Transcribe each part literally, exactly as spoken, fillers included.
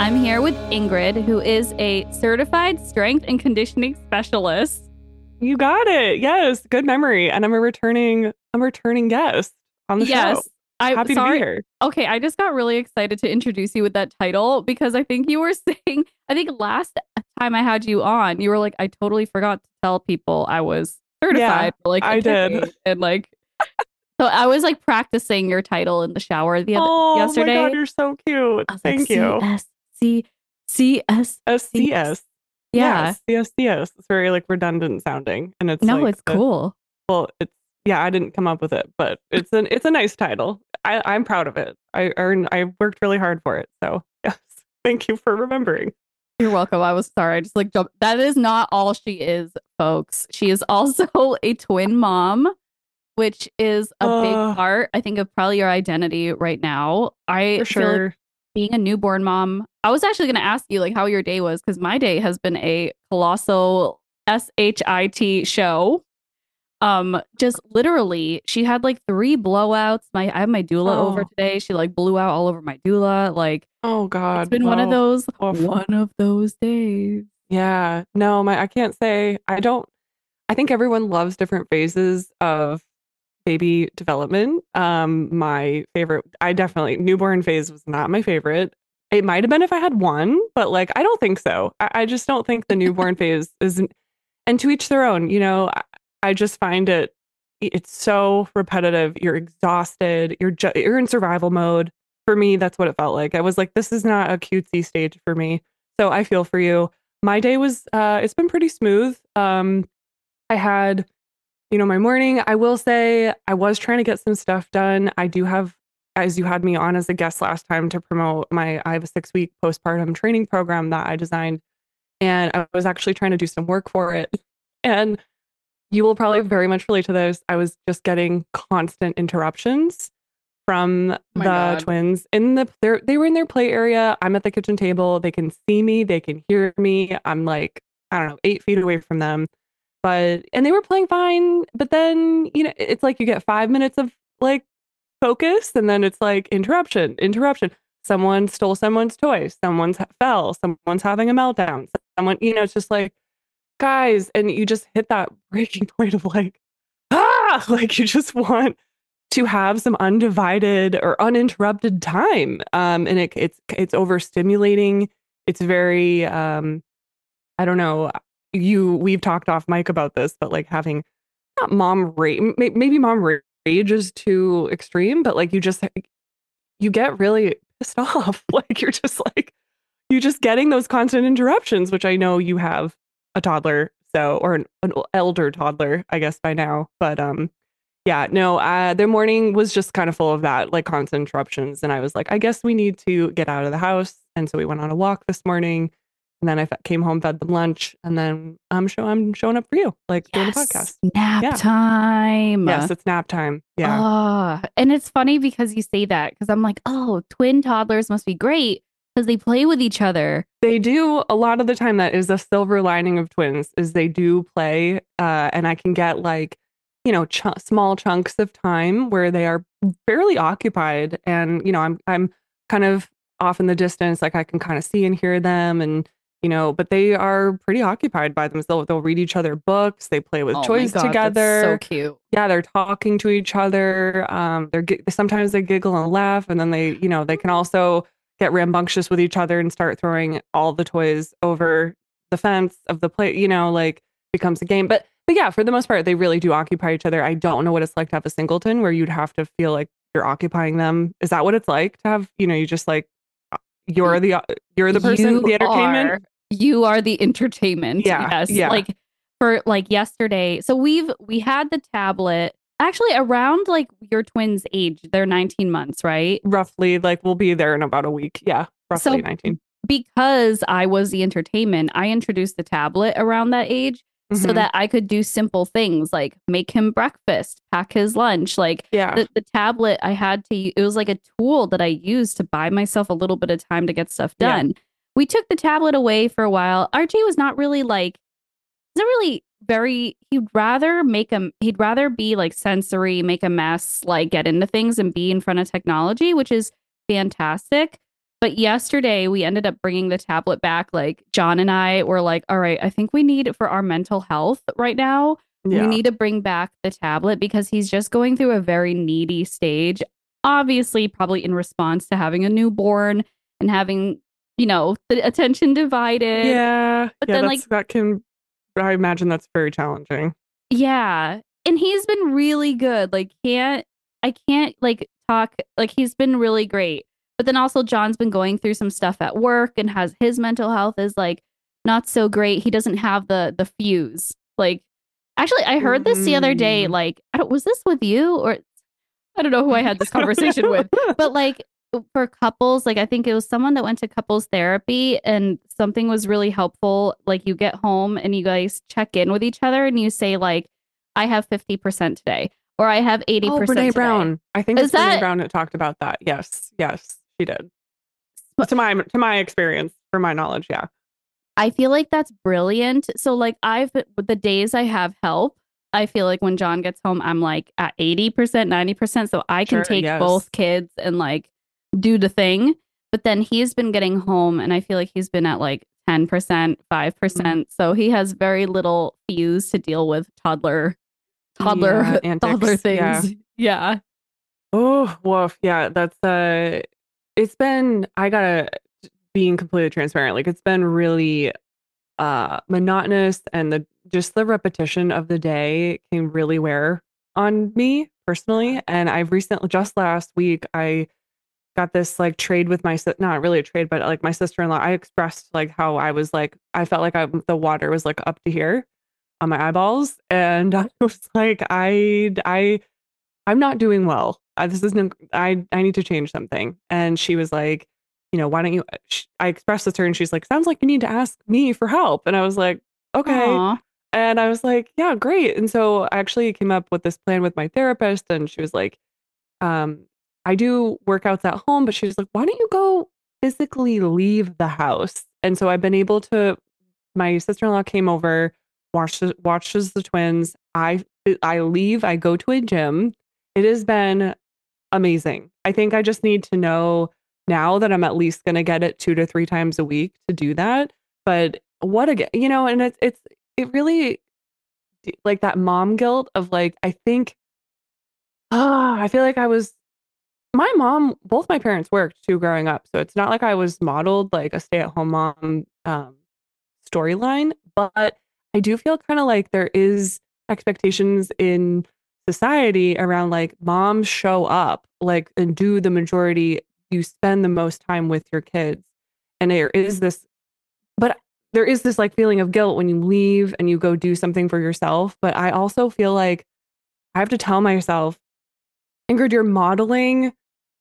I'm here with Ingrid, who is a certified strength and conditioning specialist. You got it. Yes, good memory. And I'm a returning I'm a returning guest on the show. Yes, I Happy to be sorry. here. Okay, I just got really excited to introduce you with that title because I think you were saying, I think last time I had you on, you were like, I totally forgot to tell people I was Yeah, certified for like a I did. decade. And like, so I was like practicing your title in the shower the other Oh my God, yesterday. you're so cute. I was like, Thank you. C S C C S C S. S C S. Yeah, Yes, C S C S. It's very like redundant sounding. And it's no, like it's the cool. well, it's yeah, I didn't come up with it, but it's an it's a nice title. I, I'm proud of it. I earned I worked really hard for it. So yes. Thank you for remembering. You're welcome. I was sorry. I just like jumped. That is not all she is, folks. She is also a twin mom, which is a big Uh, part, I think, of probably your identity right now. I for feel like sure. being a newborn mom, I was actually going to ask you like how your day was because my day has been a colossal shit show. Um, just literally, she had like three blowouts. My I have my doula over Oh, today. She like blew out all over my doula. Like oh it's God. been one of Well, those oof. one of those days. Yeah, no, my I can't say I don't. I think everyone loves different phases of baby development. Um, my favorite, I definitely newborn phase was not my favorite. It might have been if I had one, but like I don't think so. I, I just don't think the newborn phase is, and to each their own. You know, I, I just find it it's so repetitive. You're exhausted. You're ju- you're in survival mode. For me, that's what it felt like. I was like, this is not a cutesy stage for me. So I feel for you. My day was uh it's been pretty smooth. Um I had, you know, my morning. I will say I was trying to get some stuff done. I do have, as you had me on as a guest last time to promote my, I have a six week postpartum training program that I designed. And I was actually trying to do some work for it. And you will probably very much relate to this. I was just getting constant interruptions from Oh my the God. twins in the they they were in their play area. I'm at the kitchen table. They can see me. They can hear me. I'm like, I don't know, eight feet away from them. But and they were playing fine. But then, you know, it's like you get five minutes of like focus, and then it's like interruption, interruption. Someone stole someone's toy. Someone's fell. Someone's having a meltdown. Someone, you know, it's just like, guys, and you just hit that breaking point of like, ah, like you just want to have some undivided or uninterrupted time. Um, and it, it's it's overstimulating. It's very um, I don't know. You we've talked off mic about this, but like having not mom rage, maybe mom rage is too extreme, but like you just you get really pissed off. Like you're just like you're just getting those constant interruptions, which I know you have a toddler, so or an, an elder toddler, I guess by now. But um, yeah, no, uh, their morning was just kind of full of that, like constant interruptions. And I was like, I guess we need to get out of the house. And so we went on a walk this morning. And then I fe- came home, fed them lunch, and then I'm show I'm showing up for you, like doing a Yes, podcast. nap Yeah. time. Yes, it's nap time. Yeah. Oh, and it's funny because you say that because I'm like, oh, twin toddlers must be great because they play with each other. They do a lot of the time. That is a silver lining of twins is they do play, uh, and I can get like, you know, ch- small chunks of time where they are fairly occupied, and you know, I'm I'm kind of off in the distance, like I can kind of see and hear them, and you know, but they are pretty occupied by themselves. They'll, they'll read each other books. They play with Oh my toys God, that's so together. cute. Yeah, they're talking to each other. Um, they're gi- sometimes they giggle and laugh, and then they, you know, they can also get rambunctious with each other and start throwing all the toys over the fence of the play, you know, like becomes a game. But but yeah, for the most part, they really do occupy each other. I don't know what it's like to have a singleton where you'd have to feel like you're occupying them. Is that what it's like to have, you know, you just like uh, you're the uh, you're the person, You the entertainment? are you are the entertainment. Yeah, Yes. yeah. Like for like yesterday. So we've we had the tablet actually around like your twins' age. They're nineteen months, right? Roughly like we'll be there in about a week. Yeah, roughly So nineteen. because I was the entertainment, I introduced the tablet around that age so Hmm. that I could do simple things like make him breakfast, pack his lunch. Like Yeah. the, the tablet I had to, it was like a tool that I used to buy myself a little bit of time to get stuff Yeah. done. We took the tablet away for a while. R J was not really like, he's not really very, he'd rather make a, he'd rather be like sensory, make a mess, like get into things and be in front of technology, which is fantastic. But yesterday we ended up bringing the tablet back. Like John and I were like, all right, I think we need for our mental health right now. We Yeah. need to bring back the tablet because he's just going through a very needy stage. Obviously, probably in response to having a newborn and having, you know, the attention divided. Yeah. But Yeah, then, like, that's that can I imagine that's very challenging. yeah. And he's been really good. Like, can't, I can't like talk, like, he's been really great. But then also, John's been going through some stuff at work and has his mental health is like not so great. He doesn't have the, the fuse. Like, actually, I heard this the other day. Mm. Like, I don't, was this with you or I don't know who I had this conversation with, but like, for couples, like I think it was someone that went to couples therapy and something was really helpful. Like you get home and you guys check in with each other and you say like, I have fifty percent today or I have Oh, eighty percent Brene today. Brown. I think Is it's Brene that, Brown that talked about that. Yes. Yes, she did. To my to my experience, from my knowledge, yeah. I feel like that's brilliant. So like I've, the days I have help, I feel like when John gets home, I'm like at eighty percent, ninety percent. So I can Sure, take yes. both kids and like do the thing. But then he's been getting home and I feel like he's been at like ten percent, Mm. five percent. So he has very little fuse to deal with toddler, Yeah, toddler, toddler antics. Yeah. things. Yeah. Oh, woof. Yeah, that's uh it's been I gotta being completely transparent. Like it's been really uh monotonous and the just the repetition of the day can really wear on me personally. And I've recently just last week I got this like trade with my si- not really a trade, but like my sister-in-law. I expressed like how I was like I felt like I, the water was like up to here on my eyeballs, and I was like I I I'm not doing well. Uh, this isn't. I I need to change something. And she was like, you know, why don't you? Sh I expressed this to her, and she's like, sounds like you need to ask me for help. And I was like, okay. Aw. And I was like, yeah, great. And so I actually came up with this plan with my therapist, and she was like, um, I do workouts at home, but she was like, why don't you go physically leave the house? And so I've been able to. My sister-in-law came over, watched watches the twins. I I leave. I go to a gym. It has been amazing. I think I just need to know now that I'm at least going to get it two to three times a week to do that. But what a, you know, and it's, it's, it really like that mom guilt of like, I think, ah, I feel like I was, my mom, both my parents worked too growing up. So it's not like I was modeled like a stay at home mom um, storyline, but I do feel kind of like there is expectations in society around like moms show up like and do the majority, you spend the most time with your kids. And there is this, but there is this like feeling of guilt when you leave and you go do something for yourself. But I also feel like I have to tell myself, Ingrid, you're modeling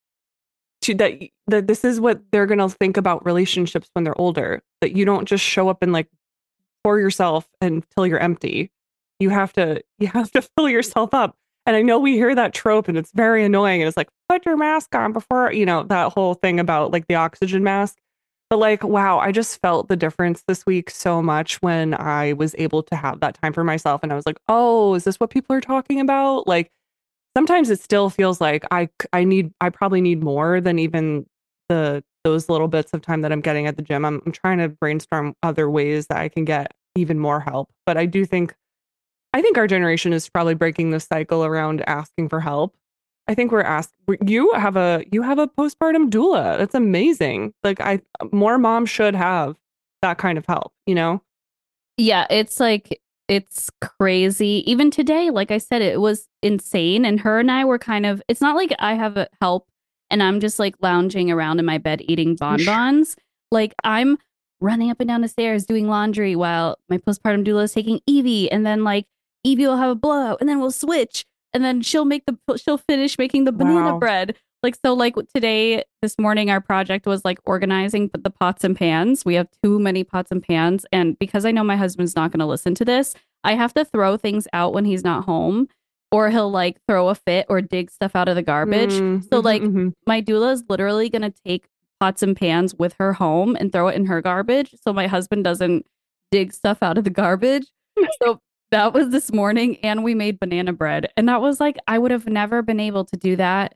to that that this is what they're going to think about relationships when they're older, that you don't just show up and like pour yourself until you're empty. You have to you have to fill yourself up. And I know we hear that trope and it's very annoying. And it's like, put your mask on before, you know, that whole thing about like the oxygen mask. But like, wow, I just felt the difference this week so much when I was able to have that time for myself. And I was like, oh, is this what people are talking about? Like sometimes it still feels like I I need I probably need more than even the those little bits of time that I'm getting at the gym. I'm I'm trying to brainstorm other ways that I can get even more help. But I do think I think our generation is probably breaking the cycle around asking for help. I think we're asked you have a you have a postpartum doula. That's amazing. Like I more moms should have that kind of help, you know? Yeah, it's like it's crazy. Even today, like I said, it was insane. And her and I were kind of, it's not like I have a help and I'm just like lounging around in my bed eating Sure. bonbons. Like I'm running up and down the stairs doing laundry while my postpartum doula is taking Evie. And then like Evie will have a blowout and then we'll switch. And then she'll make the, she'll finish making the banana Wow. bread. Like, so like today, this morning, our project was like organizing the pots and pans. We have too many pots and pans. And because I know my husband's not going to listen to this, I have to throw things out when he's not home or he'll like throw a fit or dig stuff out of the garbage. Mm, So mhm, like mhm. my doula is literally going to take pots and pans with her home and throw it in her garbage. So my husband doesn't dig stuff out of the garbage. So that was this morning and we made banana bread. And that was like, I would have never been able to do that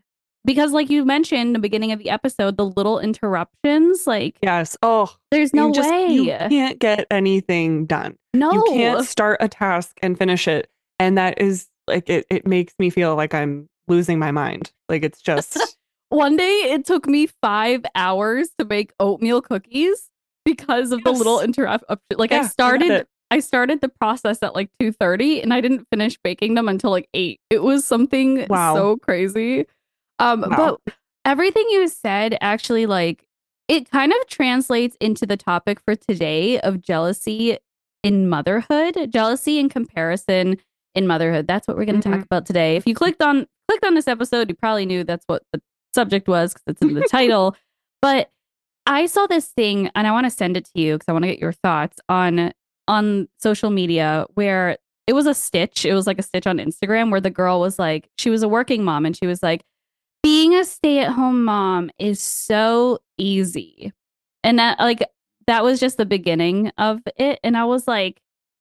because like you mentioned in the beginning of the episode, the little interruptions, like Yes. Oh, there's no you just, you way. can't get anything done. You can't No. start a task and finish it. And that is like, it, it makes me feel like I'm losing my mind. Like it's just, One day it took me five hours to make oatmeal cookies because of the little yes. interrupt. Like I Yeah, I get started it. I started the process at like two thirty and I didn't finish baking them until like eight. It was something Wow. so crazy. Um, Wow. but everything you said actually like it kind of translates into the topic for today of jealousy in motherhood, jealousy and comparison in motherhood. That's what we're going to talk Mhm. about today. If you clicked on clicked on this episode, you probably knew that's what the subject was because it's in the title. But I saw this thing and I want to send it to you because I want to get your thoughts on on social media where it was a stitch. It was like a stitch on Instagram where the girl was like, she was a working mom and she was like, being a stay-at-home mom is so easy. And that like that was just the beginning of it. And I was like,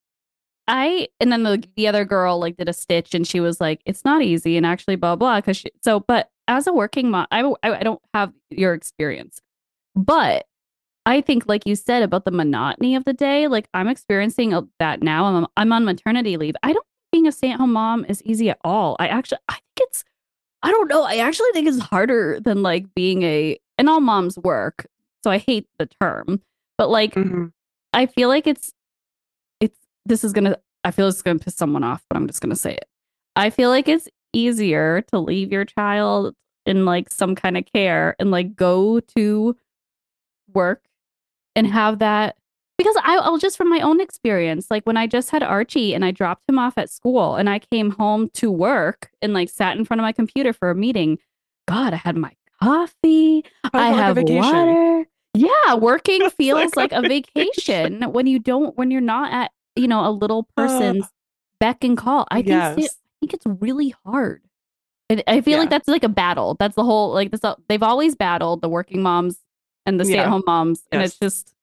I and then the the other girl like did a stitch and she was like, it's not easy and actually blah blah because she so but as a working mom, I, I I don't have your experience, but I think like you said about the monotony of the day, like I'm experiencing a- that now. I'm I'm on maternity leave. I don't think being a stay at home mom is easy at all. I actually I think it's I don't know. I actually think it's harder than like being a and all moms work, so I hate the term, but like Mhm. I feel like it's it's this is gonna I feel it's gonna piss someone off, but I'm just gonna say it. I feel like it's easier to leave your child in like some kind of care and like go to work and have that because I, I'll just from my own experience, like when I just had Archie and I dropped him off at school and I came home to work and like sat in front of my computer for a meeting. God, I had my coffee. I I felt like a have vacation. water. Yeah, working It's feels like a like a vacation. vacation when you don't when you're not at, you know, a little Uh, person's beck and call. I think sta- I yes. think it's really hard. And I feel like Yeah. that's like a battle. That's the whole like this they've always battled the working moms and the Yeah. stay-at-home moms and it's Yes. just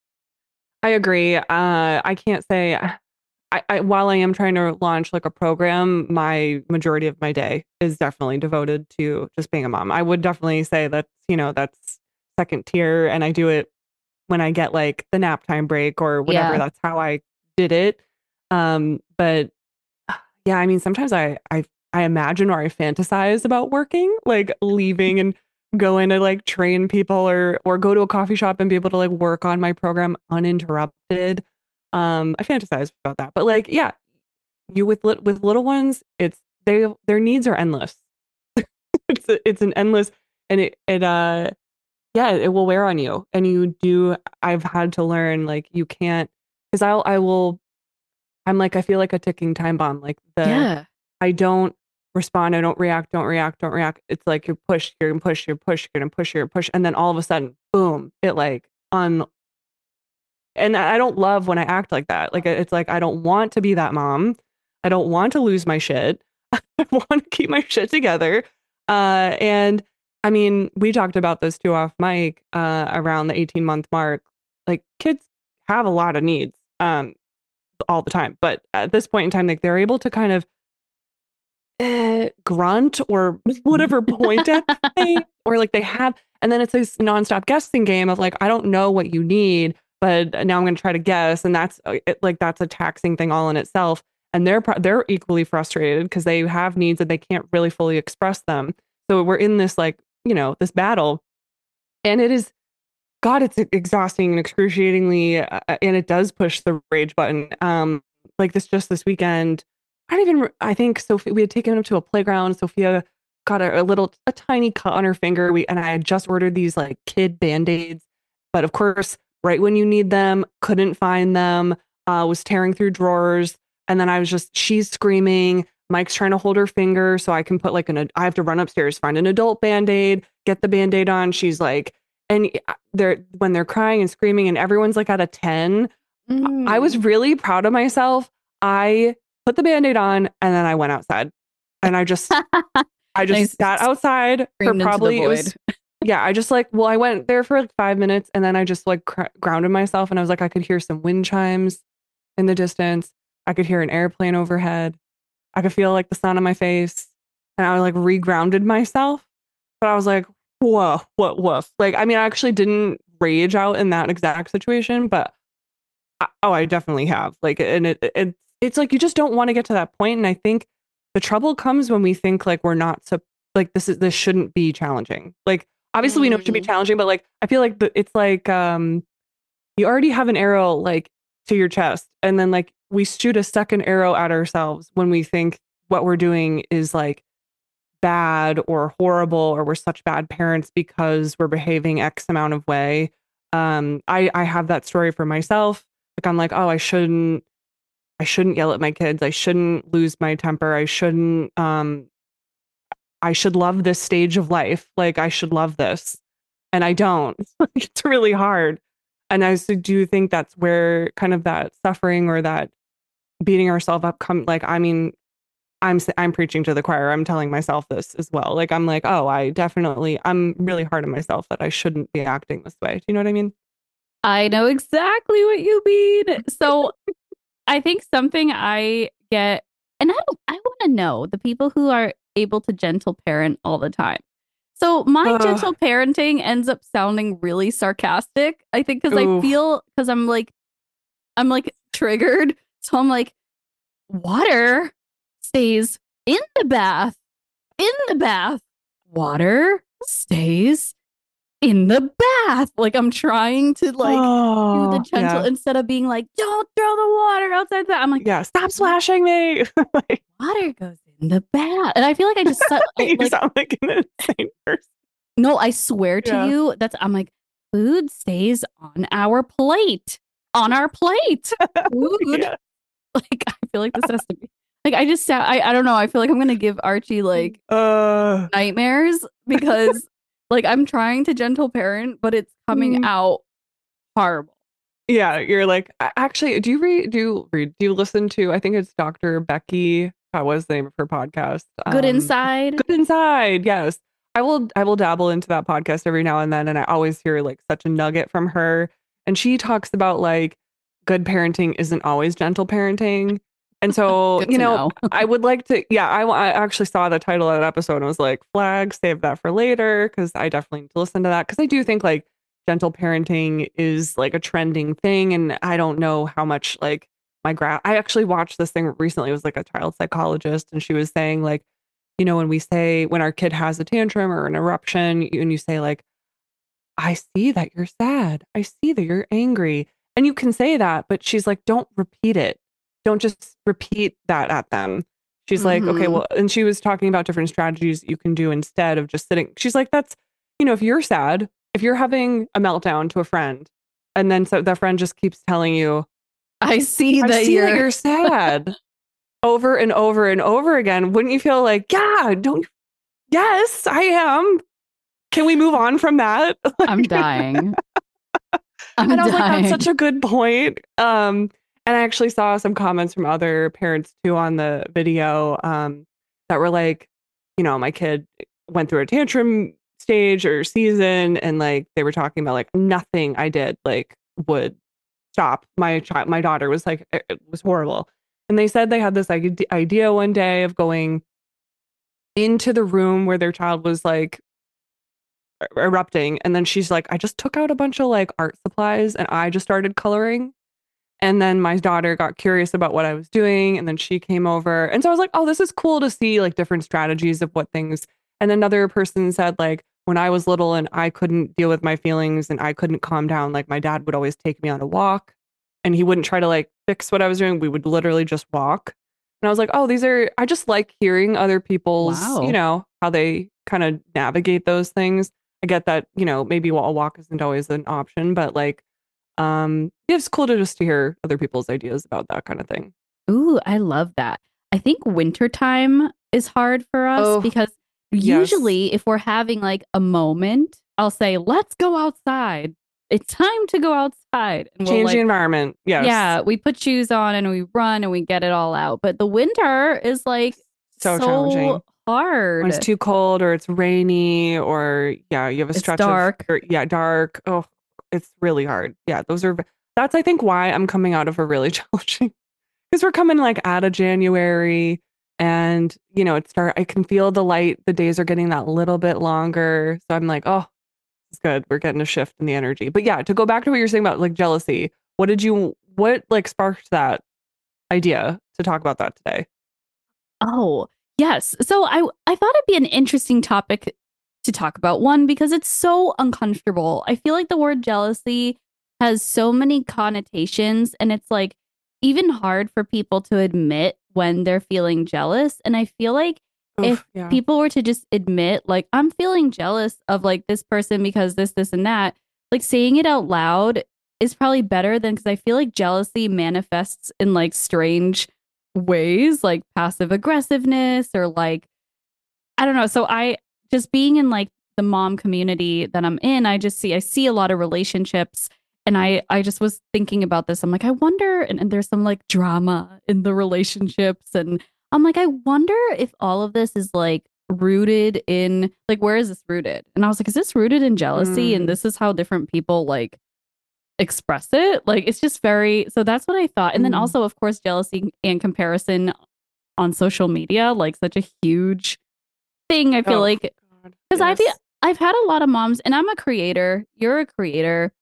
I agree. Uh, I can't say I, I while I am trying to launch like a program, my majority of my day is definitely devoted to just being a mom. I would definitely say that's, you know, that's second tier and I do it when I get like the nap time break or whatever. yeah. That's how I did it. Um, but yeah, I mean, sometimes I I I imagine or I fantasize about working, like leaving and going to like train people or or go to a coffee shop and be able to like work on my program uninterrupted. Um, I fantasize about that. But like, yeah, you with lit with little ones, it's they their needs are endless. It's a, it's an endless and it it uh yeah, it will wear on you. And you do I've had to learn like you can't because I'll I will I'm like I feel like a ticking time bomb. Like the Yeah. I don't respond. I don't react. Don't react. Don't react. It's like you're push. You're gonna push. You're push. You're gonna push. You're push. And then all of a sudden, boom! It like on. And I don't love when I act like that. Like it's like I don't want to be that mom. I don't want to lose my shit. I want to keep my shit together. Uh, and I mean, we talked about this too off mic. Uh, around the eighteen month mark, like kids have a lot of needs. Um, all the time, but at this point in time, like they're able to kind of eh, grunt or whatever point at thing, or like they have, and then it's this nonstop guessing game of like, I don't know what you need, but now I'm going to try to guess, and that's uh, it, like that's a taxing thing all in itself. And they're pro- they're equally frustrated because they have needs and they can't really fully express them. So we're in this like you know this battle, and it is God, it's exhausting and excruciatingly, uh, and it does push the rage button. Um, like this just this weekend, I don't even. re- I think Sophie. We had taken him to a playground. Sophia got a, a little, a tiny cut on her finger. We and I had just ordered these like kid band aids, but of course, right when you need them, couldn't find them. Uh, was tearing through drawers, and then I was just she's screaming. Mike's trying to hold her finger so I can put like an. ad- I have to run upstairs, find an adult band aid, get the band aid on. She's like, and they're when they're crying and screaming and everyone's like at a ten. I was Mm. really proud of myself. I put the band-aid on and then I went outside. And I just I I just s- sat outside for screamed into the probably it void. was yeah, I just like well I went there for like five minutes and then I just like cr- grounded myself and I was like I could hear some wind chimes in the distance. I could hear an airplane overhead. I could feel like the sun on my face and I like regrounded myself but I was like, whoa, what, woof. Like, I mean, I actually didn't rage out in that exact situation, but I, oh, I definitely have. Like, and it, it, it's like you just don't want to get to that point. And I think the trouble comes when we think like we're not so like this is this shouldn't be challenging. Like, obviously, we know it should be Mm. challenging, but like, I feel like the, it's like um, you already have an arrow like to your chest, and then like we shoot a second arrow at ourselves when we think what we're doing is like bad or horrible or we're such bad parents because we're behaving X amount of way. Um, I I have that story for myself. Like I'm like, oh, I shouldn't I shouldn't yell at my kids. I shouldn't lose my temper. I shouldn't um I should love this stage of life. Like I should love this. And I don't. It's really hard. And I so do think that's where kind of that suffering or that beating ourselves up come like I mean I'm s- I'm preaching to the choir. I'm telling myself this as well. Like I'm like, oh, I definitely I'm really hard on myself that I shouldn't be acting this way. Do you know what I mean? I know exactly what you mean. So I think something I get, and I don't, I want to know the people who are able to gentle parent all the time. So my Ugh. gentle parenting ends up sounding really sarcastic. I think because I Oof. feel because I'm like I'm like triggered. So I'm like, water stays in the bath, in the bath. Water stays in the bath. Like I'm trying to like do the Oh, gentle yeah. instead of being like, don't throw the water outside the bath. I'm like, Yeah. Stop splashing me. Like, water goes in the bath. And I feel like I just said, I, you like, sound like an insane person. no, I swear to Yeah. you, that's, I'm like, food stays on our plate, on our plate. Food. Yeah. Like, I feel like this has to be, like, I just, sound, I, I don't know. I feel like I'm going to give Archie like Uh, nightmares because like I'm trying to gentle parent, but it's coming mm, out horrible. yeah. You're like, a- actually, do you read, do you read, do you listen to, I think it's doctor Becky. What was the name of her podcast? Good Um, inside. Good Inside. Yes. I will, I will dabble into that podcast every now and then. And I always hear like such a nugget from her. And she talks about like good parenting isn't always gentle parenting. And so, Good you to know, know. I would like to, yeah, I, I actually saw the title of that episode and was like, flag, save that for later. Cause I definitely need to listen to that. Cause I do think like gentle parenting is like a trending thing. And I don't know how much like my grad, I actually watched this thing recently. It was like a child psychologist and she was saying like, you know, when we say, when our kid has a tantrum or an eruption, you, and you say, like, I see that you're sad. I see that you're angry. And you can say that, but she's like, don't repeat it. Don't just repeat that at them. She's like, okay, Mm-hmm. well, and she was talking about different strategies you can do instead of just sitting. She's like, that's, you know, if you're sad, if you're having a meltdown to a friend, and then so that friend just keeps telling you, I see I that see that you're you're sad over and over and over again, wouldn't you feel like, yeah, don't yes, I am. Can we move on from that? I'm dying. I'm And I was like, that's dying. such a good point. Um, and I actually saw some comments from other parents too on the video um, that were like, you know, my kid went through a tantrum stage or season, and like they were talking about like nothing I did like would stop my child. My daughter was like, it, it was horrible. And they said they had this like idea one day of going into the room where their child was like erupting. And then she's like, I just took out a bunch of like art supplies and I just started coloring. And then my daughter got curious about what I was doing. And then she came over. And so I was like, oh, this is cool to see like different strategies of what things. And another person said, like, when I was little and I couldn't deal with my feelings and I couldn't calm down, like my dad would always take me on a walk and he wouldn't try to like fix what I was doing. We would literally just walk. And I was like, oh, these are, I just like hearing other people's, you Wow. know, how they kind of navigate those things. I get that, you know, maybe a walk isn't always an option, but like, um, yeah, it's cool to just hear other people's ideas about that kind of thing. Ooh, I love that. I think wintertime is hard for us Oh, because yes. usually if we're having like a moment, I'll say, let's go outside. It's time to go outside. And we'll Change the like, environment. Yes. yeah, we put shoes on and we run and we get it all out. But the winter is like So challenging. so When it's hard. too cold or it's rainy or yeah, you have a It's stretch of dark. or, yeah, dark. Oh, it's really hard. Yeah, those are that's I think why I'm coming out of a really challenging because we're coming like out of January And, you know, it start I can feel the light. The days are getting that little bit longer. So I'm like, oh, it's good. We're getting a shift in the energy. But yeah, to go back to what you're saying about like jealousy, what did you what like sparked that idea to talk about that today? Oh, yes. So I I thought it'd be an interesting topic to talk about. One, because it's so uncomfortable. I feel like the word jealousy has so many connotations, and it's like even hard for people to admit when they're feeling jealous. And I feel like if Oof, yeah. people were to just admit, like, I'm feeling jealous of like this person because this, this, and that, like saying it out loud is probably better than, because I feel like jealousy manifests in like strange ways, like passive aggressiveness or like, I don't know. So I just being in like the mom community that I'm in, I just see I see a lot of relationships, and I I just was thinking about this. I'm like, I wonder, and, and there's some like drama in the relationships, and I'm like, I wonder if all of this is like rooted in like, where is this rooted? And I was like, is this rooted in jealousy? And Mm, this is how different people like express it. Like it's just very, so that's what I thought. And then mm. also, of course, jealousy and comparison on social media, like such a huge thing. I feel Oh, like God. because I feel Yes. I've had a lot of moms, and I'm a creator. You're a creator.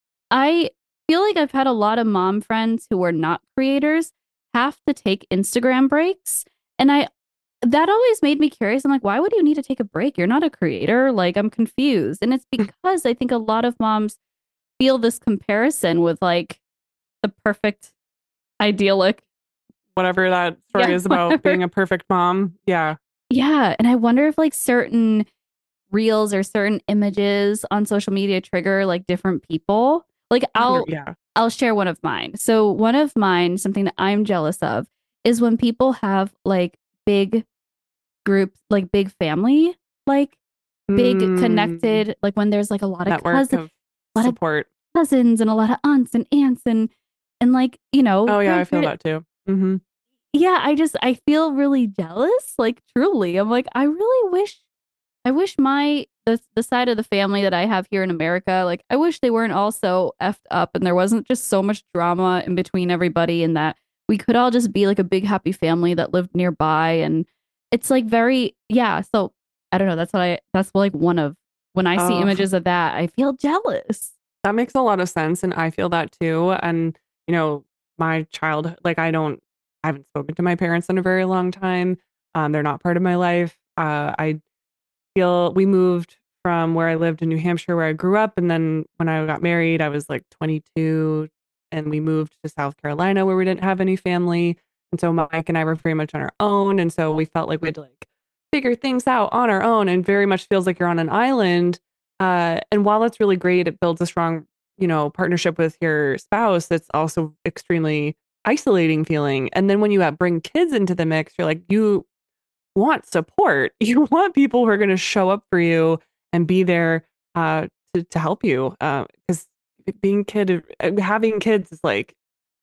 I feel like I've had a lot of mom friends who are not creators have to take Instagram breaks. And I that always made me curious. I'm like, why would you need to take a break? You're not a creator. Like, I'm confused. And it's because I think a lot of moms feel this comparison with like the perfect, idyllic. Whatever that story Yeah, is about whatever. being a perfect mom. Yeah. Yeah. And I wonder if like certain reels or certain images on social media trigger like different people. Like one hundred, I'll yeah. I'll share one of mine. So one of mine, something that I'm jealous of, is when people have like big groups, like big family, like big Mm, connected, like when there's like a lot of network cousins, of a lot of support. cousins and a lot of aunts and aunts and and like, you know, Oh, yeah, they're, I feel they're that too. Hmm. yeah, I just I feel really jealous, like truly. I'm like, I really wish I wish my the the side of the family that I have here in America, like I wish they weren't all so effed up and there wasn't just so much drama in between everybody, and that we could all just be like a big happy family that lived nearby. And it's like very, yeah, so I don't know, that's what I that's like one of, when I see Oh, images of that, I feel jealous. that makes a lot of sense. And I feel that too. And, you know, my child, like, I don't, I haven't spoken to my parents in a very long time. Um, they're not part of my life. Uh, I feel we moved from where I lived in New Hampshire, where I grew up. And then when I got married, I was like twenty-two, and we moved to South Carolina where we didn't have any family. And so Mike and I were very much on our own. And so we felt like we had to like figure things out on our own, and very much feels like you're on an island. Uh, and while it's really great, it builds a strong, you know, partnership with your spouse. It's also extremely isolating feeling. And then when you have, bring kids into the mix, you're like, you want support. You want people who are going to show up for you and be there uh, to to help you. Because uh, being kid, uh, having kids is like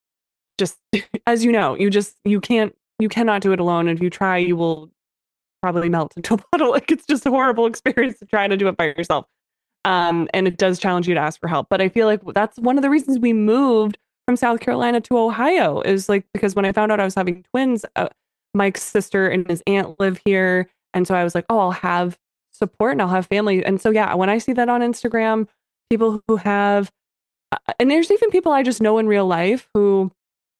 just as you know, you just you can't you cannot do it alone. If you try, you will probably melt into a puddle. Like it's just a horrible experience to try to do it by yourself. Um, and it does challenge you to ask for help. But I feel like that's one of the reasons we moved from South Carolina to Ohio, is like because when I found out I was having twins, uh, Mike's sister and his aunt live here. And so I was like, oh, I'll have support and I'll have family. And so, yeah, when I see that on Instagram, people who have, uh, and there's even people I just know in real life who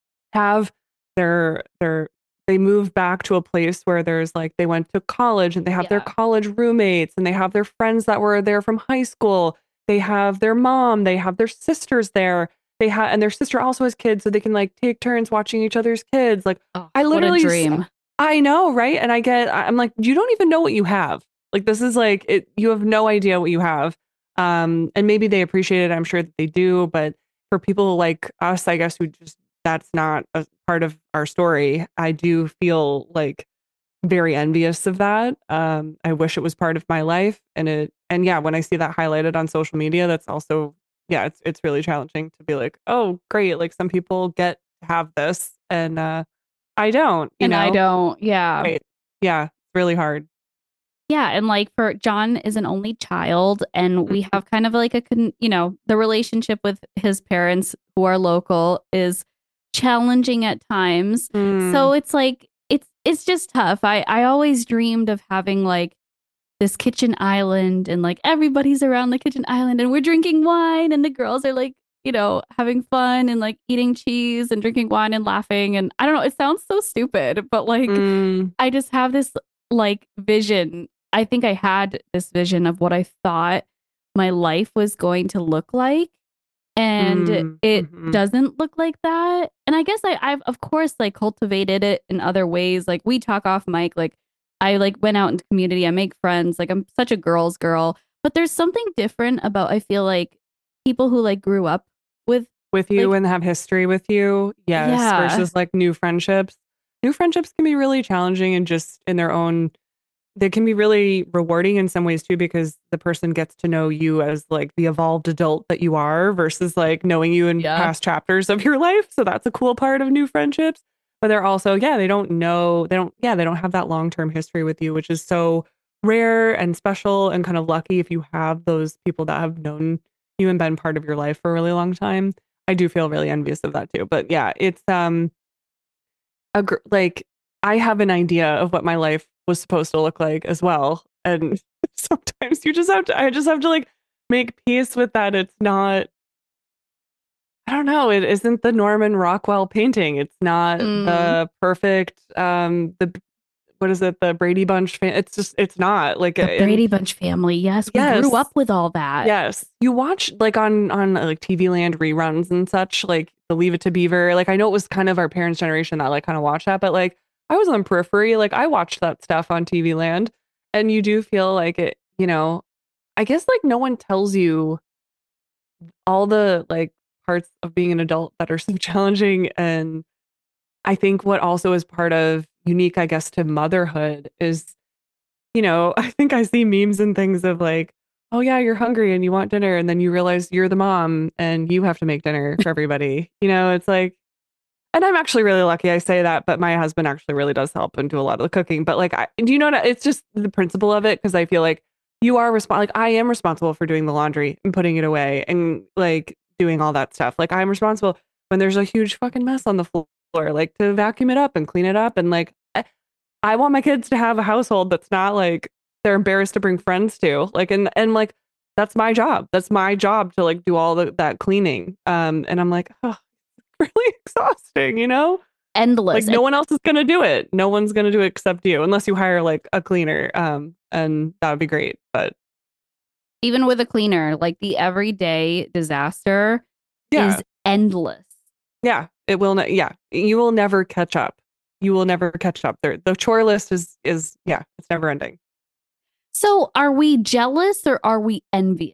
have their, their, they moved back to a place where there's like, they went to college and they have their Yeah. college roommates and they have their friends that were there from high school. They have their mom, they have their sisters there. They have, and their sister also has kids, so they can like take turns watching each other's kids. Like, Oh, I what a literally, s- dream. I know, right? And I get, I- I'm like, you don't even know what you have. Like, this is like, it, you have no idea what you have. Um, and maybe they appreciate it. I'm sure that they do. But for people like us, I guess, who just, that's not a part of our story, I do feel like very envious of that. Um, I wish it was part of my life. And it, and yeah, when I see that highlighted on social media, that's also, yeah, it's, it's really challenging to be like, oh, great. Like some people get to have this and, uh, I don't, you And I know? don't, yeah. Right. Yeah, it's really hard. Yeah, and like for John is an only child, and we have kind of like a con- you know, the relationship with his parents who are local is challenging at times. Mm, So it's like it's it's just tough. I I always dreamed of having like this kitchen island and like everybody's around the kitchen island and we're drinking wine and the girls are like, you know, having fun and like eating cheese and drinking wine and laughing. And I don't know, it sounds so stupid, but like Mm, I just have this like vision. I think I had this vision of what I thought my life was going to look like. And mm, it mhm. doesn't look like that. And I guess I, I've of course like cultivated it in other ways. Like we talk off mic, like I like went out into community, I make friends, like I'm such a girl's girl. But there's something different about I feel like people who like grew up with With you like and have history with you, yes, yeah. versus like new friendships. New friendships can be really challenging and just in their own they can be really rewarding in some ways too because the person gets to know you as like the evolved adult that you are versus like knowing you in Yeah. past chapters of your life. So that's a cool part of new friendships. But they're also, yeah, they don't know, they don't, yeah, they don't have that long term history with you, which is so rare and special and kind of lucky if you have those people that have known you and been part of your life for a really long time. I do feel really envious of that too. But yeah, it's um a gr- like I have an idea of what my life was supposed to look like as well. And sometimes you just have to I just have to like make peace with that. It's not I don't know, it isn't the Norman Rockwell painting. It's not Mm, the perfect um the what is it, the Brady Bunch fan. It's just it's not like the and Brady Bunch family. Yes, we grew yes. up with all that. Yes. You watch like on on uh, like T V Land reruns and such, like the Leave It to Beaver. Like I know it was kind of our parents' generation that like kind of watched that, but like I was on periphery, like I watched that stuff on T V Land, and you do feel like it, you know, I guess like no one tells you all the like parts of being an adult that are so challenging. And I think what also is part of unique, I guess, to motherhood is you know, I think I see memes and things of like, oh yeah, you're hungry and you want dinner, and then you realize you're the mom and you have to make dinner for everybody. You know, it's like, and I'm actually really lucky. I say that, but my husband actually really does help and do a lot of the cooking. But like, I, do you know what? It's just the principle of it because I feel like you are responsible. Like I am responsible for doing the laundry and putting it away and like doing all that stuff. Like I'm responsible when there's a huge fucking mess on the floor, like to vacuum it up and clean it up and like I want my kids to have a household that's not like they're embarrassed to bring friends to. Like and and like that's my job. That's my job to like do all the, that cleaning. Um and I'm like, oh, really exhausting, you know? Like Endless. no one else is gonna do it. No one's gonna do it except you, unless you hire like a cleaner. Um and that would be great. But Even with a cleaner, like the everyday disaster yeah, is endless. yeah, it will not yeah. You will never catch up. You will never catch up. There the chore list is is yeah, it's never ending. So, are we jealous or are we envious?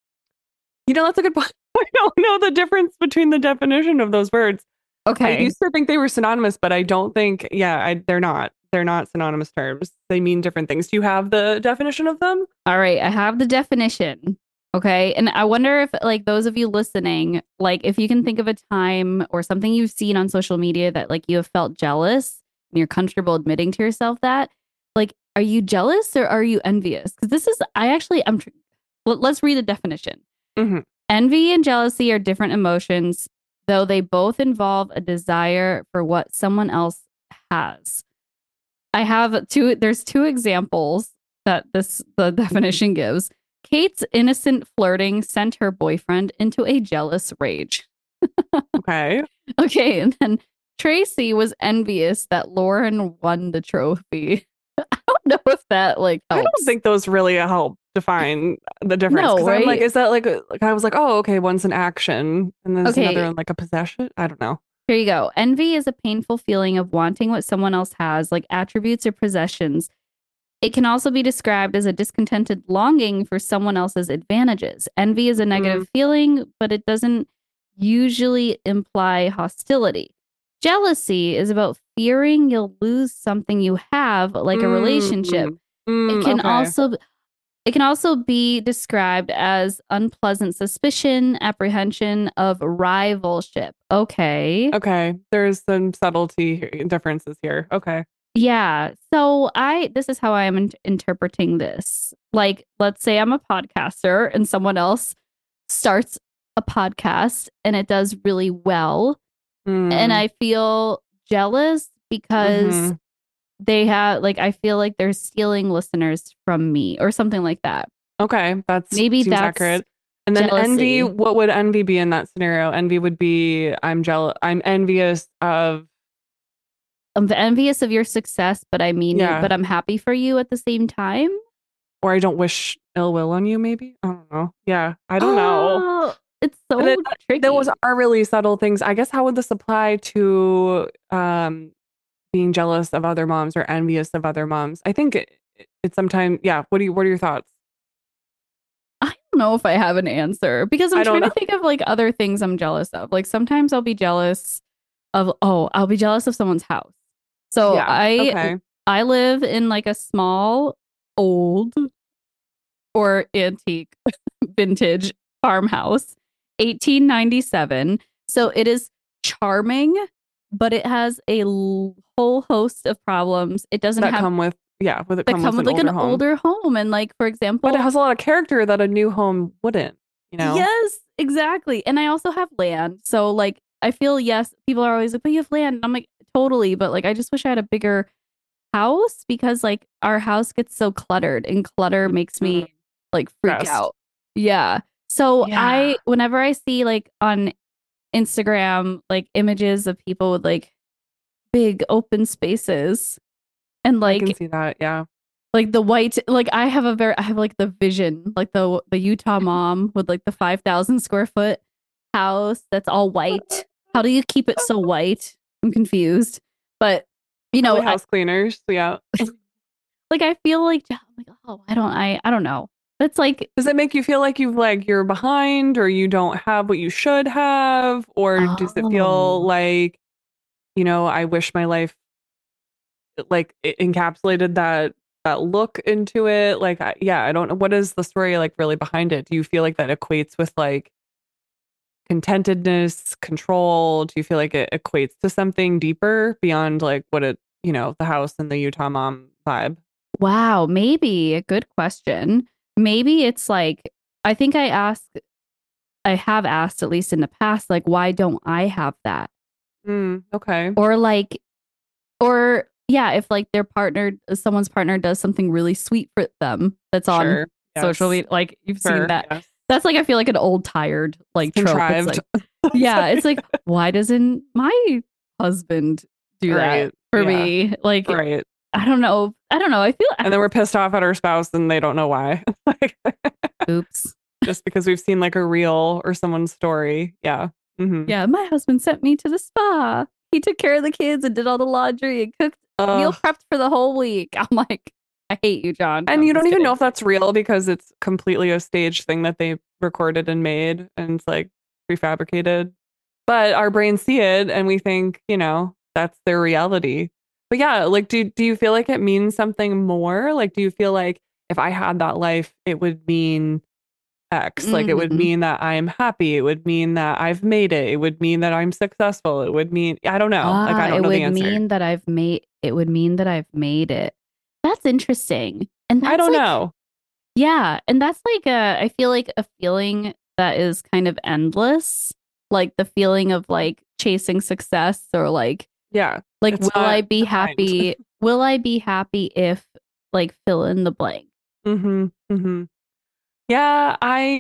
You know, that's a good point. I don't know the difference between the definition of those words. I Okay. used to think they were synonymous, but I don't think, yeah, I, they're not. They're not synonymous terms. They mean different things. Do you have the definition of them? All right. I have the definition. Okay. And I wonder if, like, those of you listening, like, if you can think of a time or something you've seen on social media that, like, you have felt jealous and you're comfortable admitting to yourself that, like, are you jealous or are you envious? Because this is, I actually, I'm, tr- let, let's read the definition. Hmm. Envy and jealousy are different emotions, though they both involve a desire for what someone else has. I have two, there's two examples that this, the definition gives. Kate's innocent flirting sent her boyfriend into a jealous rage. Okay. Okay. And then Tracy was envious that Lauren won the trophy. I don't know if that like I don't helps. think those really help define the difference No, because I'm like, right? is that like, a, like I was like, oh, okay, one's an action and then there's another Okay. one like a possession. I don't know. Here you go. Envy is a painful feeling of wanting what someone else has, like attributes or possessions. It can also be described as a discontented longing for someone else's advantages. Envy is a Mm, negative feeling, but it doesn't usually imply hostility. Jealousy is about fearing you'll lose something you have, like a mm, relationship. mm, It mm, can okay. also it can also be described as unpleasant suspicion, apprehension of rivalship. Okay. Okay. There's some subtlety here- differences here. Okay. Yeah. So I this is how I am in- interpreting this. Like, let's say I'm a podcaster and someone else starts a podcast and it does really well, and Mm, I feel jealous because mm-hmm. they have like I feel like they're stealing listeners from me or something like that. Okay, that Maybe seems that's accurate. And then envy, jealousy. what would envy be in that scenario? Envy would be I'm jealous, I'm envious of, I'm envious of your success, but I mean it, yeah, but I'm happy for you at the same time. or I don't wish ill will on you, maybe. I don't know. Yeah, I don't know. Oh, it's And then so uh, those tricky. are really subtle things. I guess how would this apply to um being jealous of other moms or envious of other moms? I think it, it's sometimes, yeah. What do you, what are your thoughts? I don't know if I have an answer because I'm I don't trying to know. think of like other things I'm jealous of. Like sometimes I'll be jealous of, oh, I'll be jealous of someone's house. So Yeah. I Okay. I live in like a small, old or antique vintage farmhouse, eighteen ninety-seven. So it is charming, but it has a l- whole host of problems. It doesn't That have come with, yeah, would it that come come with with an like an older home? older home. And like, for But it example, has a lot of character that a new home wouldn't, you know? yes, exactly. And I also have land. So like I feel yes, people are always like, but you have land. And I'm like, totally, but like I just wish I had a bigger house because like our house gets so cluttered and clutter makes Mhm. me like freak Stressed. out. Yeah. So Yeah. I whenever I see like on Instagram like images of people with like big open spaces and I can like see that. Yeah. like the white like I have a very I have like the vision like the the Utah mom with like the five thousand square foot house that's all white. How do you keep it so white? I'm confused. But you Probably know, I house cleaners. Yeah. like I feel like I'm like oh, I don't I I don't know. It's like Does it make you feel like you've like you're behind or you don't have what you should have? Or does it feel oh. like, you know, I wish my life like it encapsulated that that look into it? Like I, yeah, I don't know. What is the story like really behind it? Do you feel like that equates with like contentedness, control? Do you feel like it equates to something deeper beyond like what it, you know, the house and the Utah mom vibe? Wow, maybe a good question. Maybe it's like I think I asked I have asked at least in the past like why don't I have that? Mm, okay. Or like or yeah, if like their partner someone's partner does something really sweet for them that's on Sure. social Yes. media like you've seen Sure. that. Yes. That's like I feel like an old tired It's like trope. It's contrived. like yeah, it's like why doesn't my husband do that Right. for Yeah. me? Like Right. I don't know. I don't know. I feel And then we're pissed off at our spouse and they don't know why. Like oops. just because we've seen like a reel or someone's story. Yeah. Hmm. Yeah, my husband sent me to the spa. He took care of the kids and did all the laundry and cooked, meal Uh, prepped for the whole week. I'm like, I hate you, John. No, and I'm you don't just even know kidding. if that's real because it's completely a staged thing that they recorded and made and it's like prefabricated. But our brains see it and we think, you know, that's their reality. But yeah, like do do you feel like it means something more? Like do you feel like if I had that life, it would mean X? Like it would Mm. mean that I'm happy. It would mean that I've made it. It would mean that I'm successful. It would mean I don't know. Like I Ah, don't it know the would answer. mean that I've made it would mean that I've made it. That's interesting. And I that's don't like, know. yeah, and that's like a I feel like a feeling that is kind of endless. Like the feeling of like chasing success or like Yeah. like It's will I not be defined. happy? Will I be happy if like fill in the blank? Hmm. Hmm. Yeah,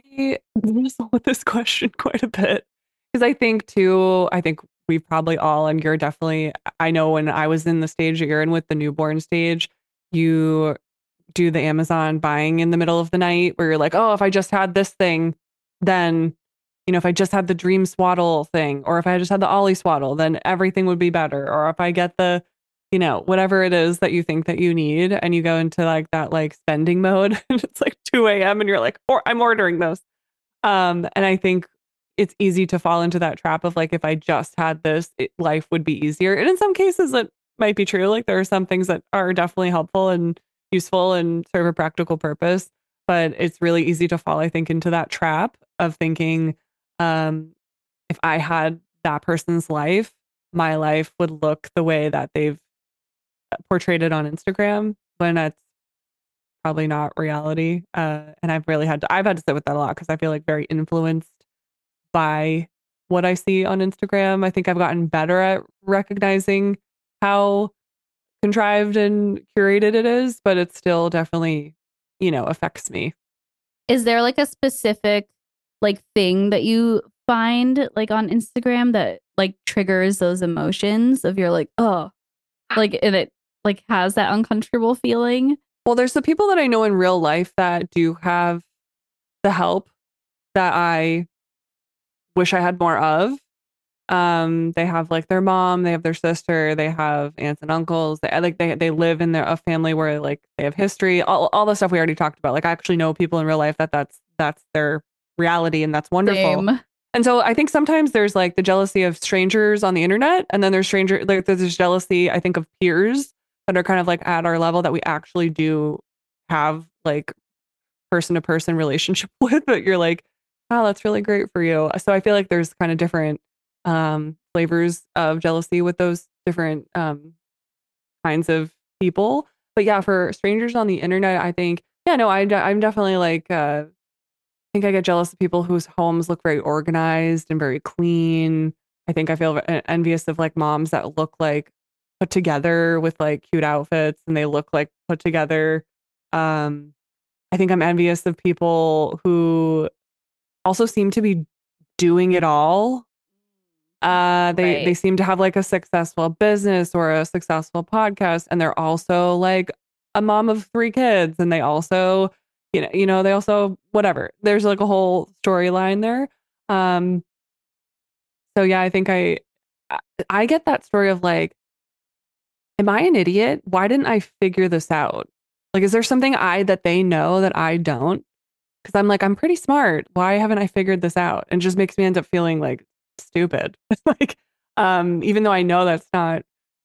I wrestle with this question quite a bit because I think too, I think we probably all, and you're definitely, I know when I was in the stage that you're in with the newborn stage, you do the Amazon buying in the middle of the night where you're like, oh, if I just had this thing, then, you know, if I just had the dream swaddle thing, or if I just had the Ollie swaddle, then everything would be better. Or if I get the, you know, whatever it is that you think that you need, and you go into like that like spending mode, and it's like two a m and you're like, or I'm ordering those. Um, and I think it's easy to fall into that trap of like, if I just had this, it, life would be easier. And in some cases, it might be true. Like there are some things that are definitely helpful and useful and serve a practical purpose. But it's really easy to fall, I think, into that trap of thinking, um, if I had that person's life, my life would look the way that they've portrayed it on Instagram when that's probably not reality. Uh, and I've really had to, I've had to sit with that a lot because I feel like very influenced by what I see on Instagram. I think I've gotten better at recognizing how contrived and curated it is, but it still definitely, you know, affects me. Is there like a specific like thing that you find like on Instagram that like triggers those emotions of you're like, oh, like and it like has that uncomfortable feeling? Well, there's the people that I know in real life that do have the help that I wish I had more of. Um, they have like their mom, they have their sister, they have aunts and uncles. They like they they live in their a family where like they have history, all all the stuff we already talked about. Like I actually know people in real life that that's that's their reality, and that's wonderful. Same. And so I think sometimes there's like the jealousy of strangers on the internet, and then there's stranger like there's this jealousy I think of peers that are kind of like at our level that we actually do have like person to person relationship with. But you're like, oh, that's really great for you. So I feel like there's kind of different um, flavors of jealousy with those different um, kinds of people. But yeah, for strangers on the internet, I think, yeah, no, I, I'm definitely like, uh, I think I get jealous of people whose homes look very organized and very clean. I think I feel envious of like moms that look like put together with like cute outfits and they look like put together. Um, I think I'm envious of people who also seem to be doing it all. Uh, they they Right. seem to have like a successful business or a successful podcast, and they're also like a mom of three kids, and they also, you know, you know, they also whatever. There's like a whole storyline there. Um, so yeah, I think I I I get that story of like, am I an idiot? Why didn't I figure this out? Like, is there something I that they know that I don't? Because I'm like, I'm pretty smart. Why haven't I figured this out? And it just makes me end up feeling like stupid. Like, um, even though I know that's not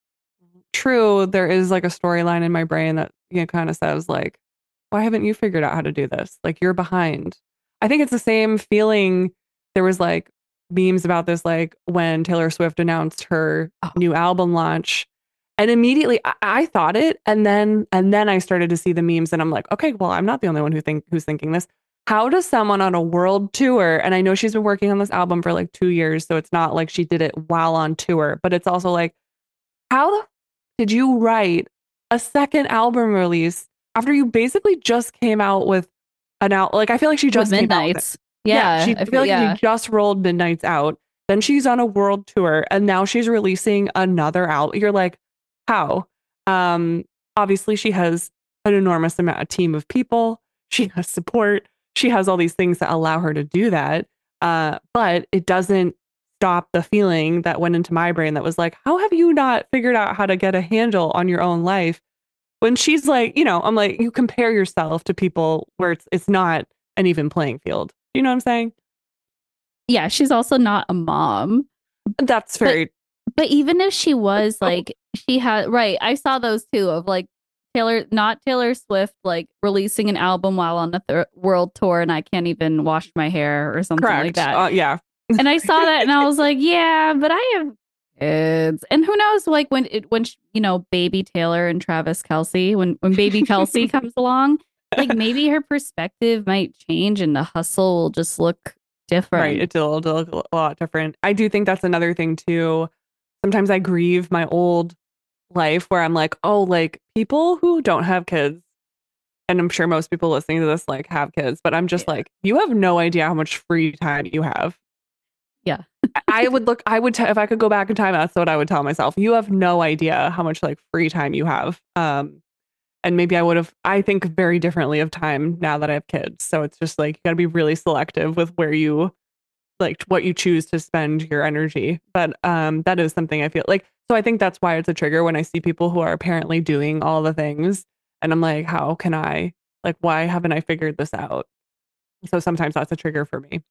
true, there is like a storyline in my brain that, you know, kind of says like, why haven't you figured out how to do this? Like you're behind. I think it's the same feeling. There was like memes about this, like when Taylor Swift announced her Oh, new album launch. And immediately I, I thought it, and then and then I started to see the memes, and I'm like, okay, well, I'm not the only one who think who's thinking this. How does someone on a world tour, and I know she's been working on this album for like two years, so it's not like she did it while on tour, but it's also like, how the did you write a second album release after you basically just came out with an out? Like, I feel like she with just came out with it. Midnight's. Yeah, Yeah. she I I feel feel like she yeah. just rolled Midnight's out. Then she's on a world tour, and now she's releasing another album. You're like, how? Um, obviously she has an enormous amount of team of people. She has support. She has all these things that allow her to do that. Uh, but it doesn't stop the feeling that went into my brain that was like, how have you not figured out how to get a handle on your own life? When she's like, you know, I'm like, you compare yourself to people where it's it's not an even playing field. You know what I'm saying? Yeah, she's also not a mom. That's But very but even if she was like she had right, I saw those too of like Taylor not Taylor Swift like releasing an album while on the th- world tour and I can't even wash my hair or something like correct. that. Uh, yeah. And I saw that and I was like, yeah, but I have kids. And who knows like when it when sh- you know, baby Taylor and Travis Kelsey when when baby Kelsey comes along, like maybe her perspective might change and the hustle will just look Right. different. It's a little, a lot different. I do think that's another thing too. Sometimes I grieve my old life where I'm like, oh, like people who don't have kids, and I'm sure most people listening to this like have kids, but I'm just Yeah. like, you have no idea how much free time you have. Yeah. I would look, I would, t- if I could go back in time, that's what I would tell myself. You have no idea how much like free time you have. Um, and maybe I would have, I think very differently of time now that I have kids. So it's just like, you got to be really selective with where you like what you choose to spend your energy. But um, that is something I feel like. So I think that's why it's a trigger when I see people who are apparently doing all the things. And I'm like, how can I, like, why haven't I figured this out? So sometimes that's a trigger for me.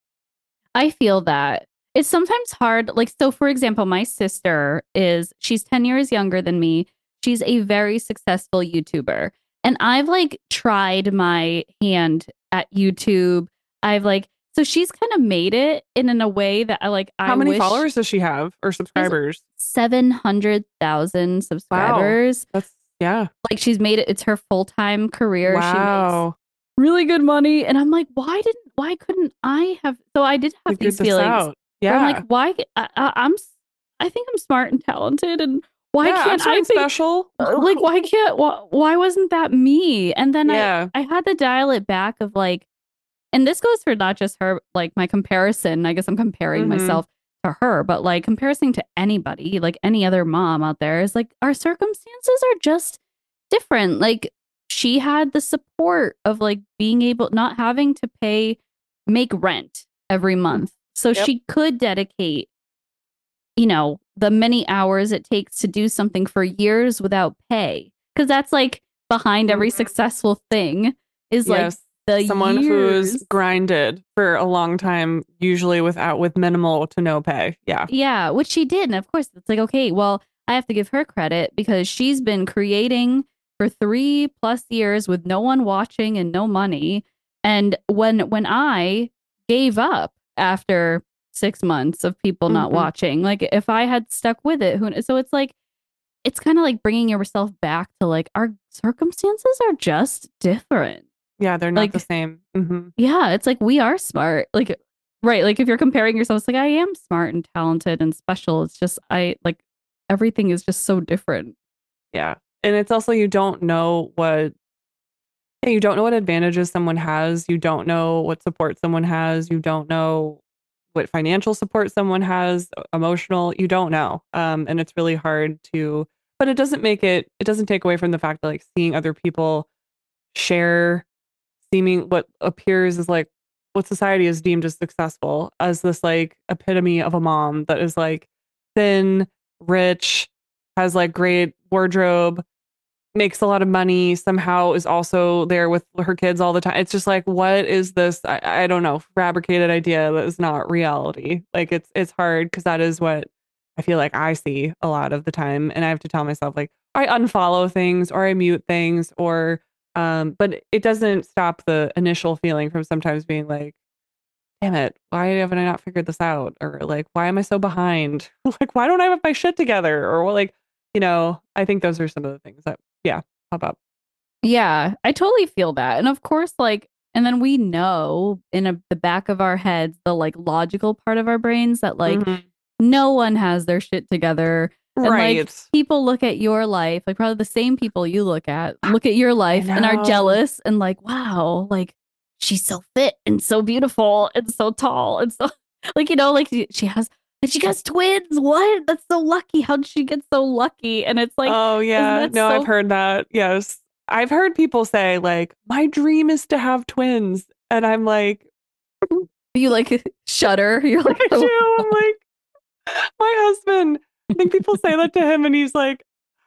I feel that. It's sometimes hard. Like, so for example, my sister is, she's ten years younger than me. She's a very successful YouTuber. And I've like tried my hand at YouTube. I've like, so she's kind of made it in, in a way that I like, How I many wish followers does she have or she has subscribers? seven hundred thousand Wow. subscribers. That's, yeah. Like, she's made it, it's her full time career. She makes Wow. really good money. And I'm like, why didn't, why couldn't I have? So I did have Figured these this feelings out. where I'm like, Yeah. why? I, I, I'm, s- I think I'm smart and talented. And Why Yeah, I'm can't I starting be special. uh, like why can't why, why wasn't that me? And then I Yeah. I had to dial it back of like, and this goes for not just her, like my comparison. I guess I'm comparing Mm-hmm. myself to her, but like comparison to anybody, like any other mom out there is like our circumstances are just different. Like she had the support of like being able not having to pay make rent every month. So Yep. she could dedicate, you know, the many hours it takes to do something for years without pay. Cause that's like behind every Mm-hmm. successful thing is like Yes. the Someone who's years. grinded for a long time, usually without with minimal to no pay. Yeah. Yeah, which she did. And of course, it's like, okay, well, I have to give her credit because she's been creating for three plus years with no one watching and no money. And when when I gave up after six months of people not Mm-hmm. watching, like if I had stuck with it, who so it's like it's kind of like bringing yourself back to like our circumstances are just different. Yeah, they're not the Like, same. Mm-hmm. yeah, it's like we are smart. Like, right. Like, if you're comparing yourself, it's like I am smart and talented and special. It's just, I like everything is just so different. Yeah. And it's also you don't know what yeah, you don't know what advantages someone has. You don't know what support someone has. You don't know what financial support someone has, emotional. You don't know. Um, and it's really hard to, but it doesn't make it, it doesn't take away from the fact that like seeing other people share seeming what appears as like what society is deemed as successful as this like epitome of a mom that is like thin, rich, has like great wardrobe, makes a lot of money, somehow is also there with her kids all the time. It's just like, what is this? I, I don't know, fabricated idea that is not reality. Like it's it's hard because that is what I feel like I see a lot of the time. And I have to tell myself like I unfollow things or I mute things or um, but it doesn't stop the initial feeling from sometimes being like, damn it, why haven't I not figured this out? Or like, why am I so behind? Like, why don't I have my shit together? Or well, like, you know, I think those are some of the things that, yeah, pop up. Yeah, I totally feel that. And of course, like, and then we know in a, the back of our heads, the like logical part of our brains that like Hmm. no one has their shit together. And like Right. people look at your life, like probably the same people you look at, look at your I life and are know. jealous and like, wow, like she's so fit and so beautiful and so tall and so like, you know, like she she has and she has twins. What? That's so lucky. How did she get so lucky? And it's like, Oh, is yeah. that No, I've so heard that. Yes. I've heard people say, like, my dream is to have twins. And I'm like, you like shudder? You're like, I oh do. God. I'm like, my husband, I think people say that to him, and he's like,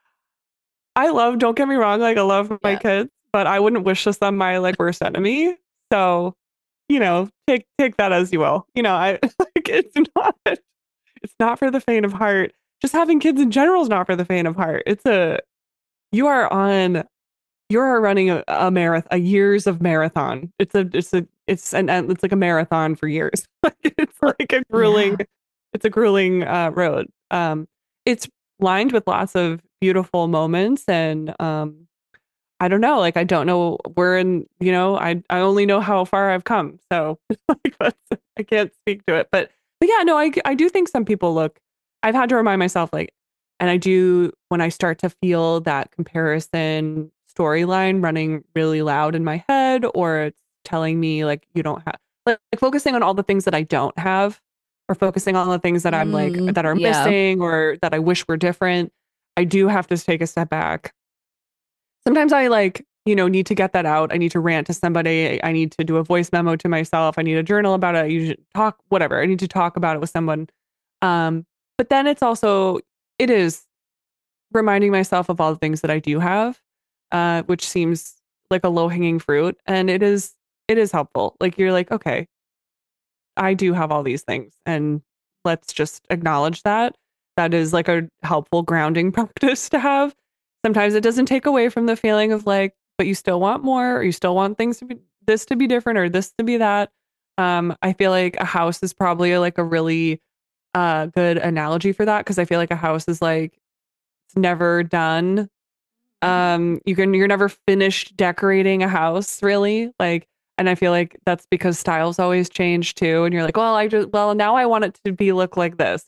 I love, don't get me wrong, like I love my Yeah. kids, but I wouldn't wish this on my like worst enemy. So, you know, take take that as you will. You know, I like it's not it's not for the faint of heart. Just having kids in general is not for the faint of heart. It's a you are on you are running a, a marathon, a years of marathon. It's a it's a it's an it's like a marathon for years. Like it's For- like a grueling yeah. it's a grueling uh, road. Um, it's lined with lots of beautiful moments and um I don't know. Like I don't know. We're in. You know, I I only know how far I've come. So like that's I can't speak to it. But but yeah, no. I I do think some people look. I've had to remind myself like, and I do when I start to feel that comparison storyline running really loud in my head, or it's telling me like you don't have like, like focusing on all the things that I don't have, or focusing on the things that I'm like Mm, that are yeah. missing, or that I wish were different. I do have to take a step back sometimes I like, you know, need to get that out. I need to rant to somebody. I need to do a voice memo to myself. I need to journal about it. You should talk, whatever. I need to talk about it with someone. Um, but then it's also, it is reminding myself of all the things that I do have, uh, which seems like a low hanging fruit. And it is, it is helpful. Like you're like, okay, I do have all these things and let's just acknowledge that. That is like a helpful grounding practice to have. Sometimes it doesn't take away from the feeling of like, but you still want more or you still want things to be this to be different or this to be that. Um, I feel like a house is probably like a really uh good analogy for that because I feel like a house is like it's never done. Um, you can you're never finished decorating a house really. Like and I feel like that's because styles always change too. And you're like, well, I just well now I want it to be look like this or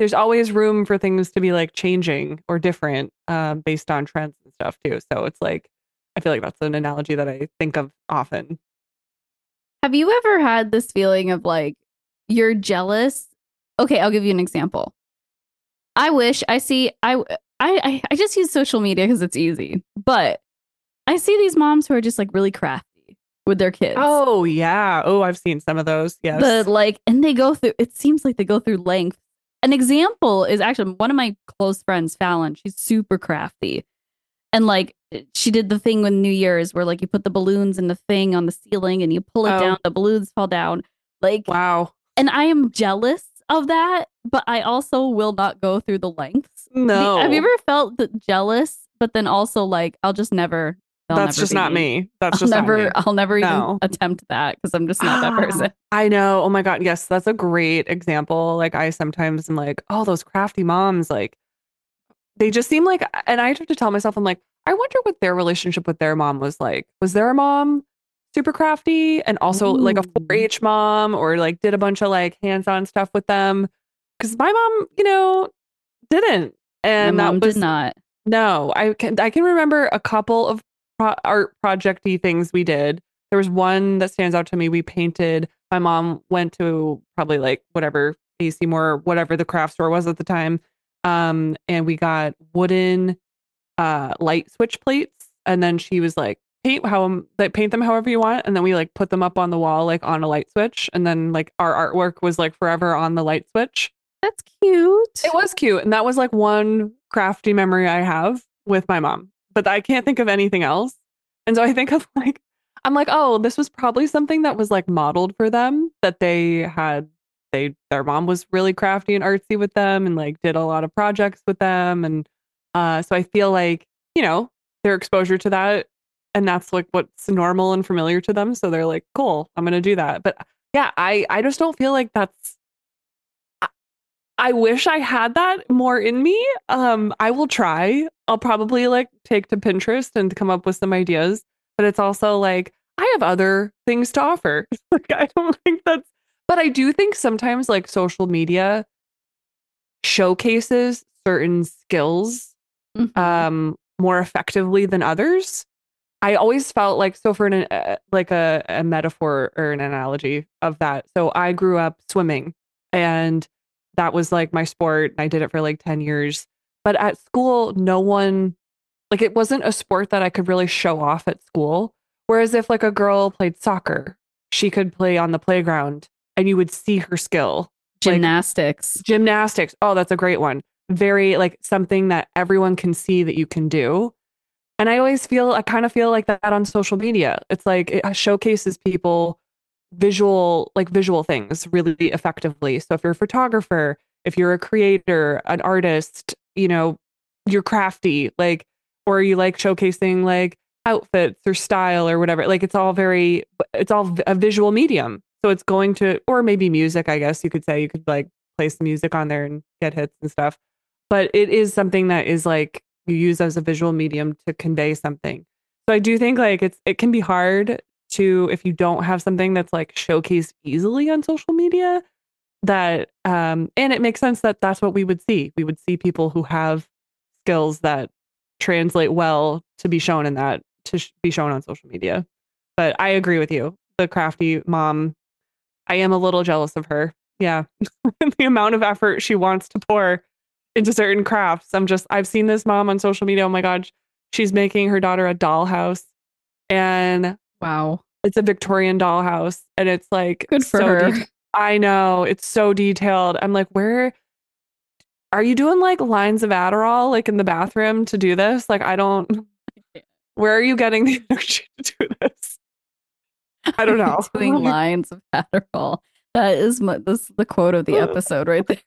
there's always room for things to be like changing or different uh, based on trends and stuff too. So it's like, I feel like that's an analogy that I think of often. Have you ever had this feeling of like you're jealous? Okay, I'll give you an example. I wish I see I I I just use social media because it's easy, but I see these moms who are just like really crafty with their kids. Oh yeah. Oh, I've seen some of those. Yes. The like, and they go through. It seems like they go through length. An example is actually one of my close friends, Fallon. She's super crafty, and like she did the thing with New Year's where like you put the balloons in the thing on the ceiling and you pull it Oh. down, the balloons fall down. Like Wow. And I am jealous of that, but I also will not go through the lengths. No. Have you ever felt that jealous, but then also like I'll just never. That's never just be not me. That's I'll just never. not me. I'll never even No. attempt that because I'm just not that person. I know. Oh my God. Yes, that's a great example. Like I sometimes am like, oh, those crafty moms, like they just seem like, and I have to tell myself, I'm like, I wonder what their relationship with their mom was like. Was their mom super crafty and also like a Ooh. four H mom or like did a bunch of like hands-on stuff with them? Because my mom, you know, didn't. And My mom that was did not. no, I can I can remember a couple of pro- art projecty things we did. There was one that stands out to me. We painted. My mom went to probably like whatever A C Moore, whatever the craft store was at the time, um, and we got wooden uh, light switch plates. And then she was like, paint how like paint them however you want, and then we like put them up on the wall like on a light switch, and then like our artwork was like forever on the light switch. That's cute. It was cute. And that was like one crafty memory I have with my mom, but I can't think of anything else. And so I think of like, I'm like, oh, this was probably something that was like modeled for them that they had. They, their mom was really crafty and artsy with them and like did a lot of projects with them. And uh, so I feel like, you know, their exposure to that and that's like what's normal and familiar to them. So they're like, cool, I'm going to do that. But yeah, I, I just don't feel like that's, I wish I had that more in me. Um, I will try. I'll probably like take to Pinterest and come up with some ideas. But it's also like I have other things to offer. Like I don't think that's. But I do think sometimes like social media showcases certain skills Mhm. um, more effectively than others. I always felt like so for an uh, like a, a metaphor or an analogy of that. So I grew up swimming and that was like my sport. I did it for like ten years. But at school, no one, like it wasn't a sport that I could really show off at school. Whereas if like a girl played soccer, she could play on the playground and you would see her skill. Like Gymnastics. gymnastics. Oh, that's a great one. Very like something that everyone can see that you can do. And I always feel, I kind of feel like that on social media. It's like it showcases people visual, like visual things really effectively. So if you're a photographer, if you're a creator, an artist, you know, you're crafty, like, or you like showcasing like outfits or style or whatever. Like it's all very, it's all a visual medium. So it's going to, or maybe music, I guess you could say, you could like play some music on there and get hits and stuff. But it is something that is like, you use as a visual medium to convey something. So I do think like it's it can be hard to if you don't have something that's like showcased easily on social media that um and it makes sense that that's what we would see. We would see people who have skills that translate well to be shown in that to sh- be shown on social media. But I agree with you. The crafty mom, I am a little jealous of her. Yeah. The amount of effort she wants to pour into certain crafts. I'm just, I've seen this mom on social media. Oh my God. She's making her daughter a dollhouse and Wow. it's a Victorian dollhouse. And it's like, Good for so her. de- I know it's so detailed. I'm like, where are you doing like lines of Adderall like in the bathroom to do this? Like, I don't, where are you getting the energy to do this? I don't know. Doing lines of Adderall. That is my, this is the quote of the episode right there.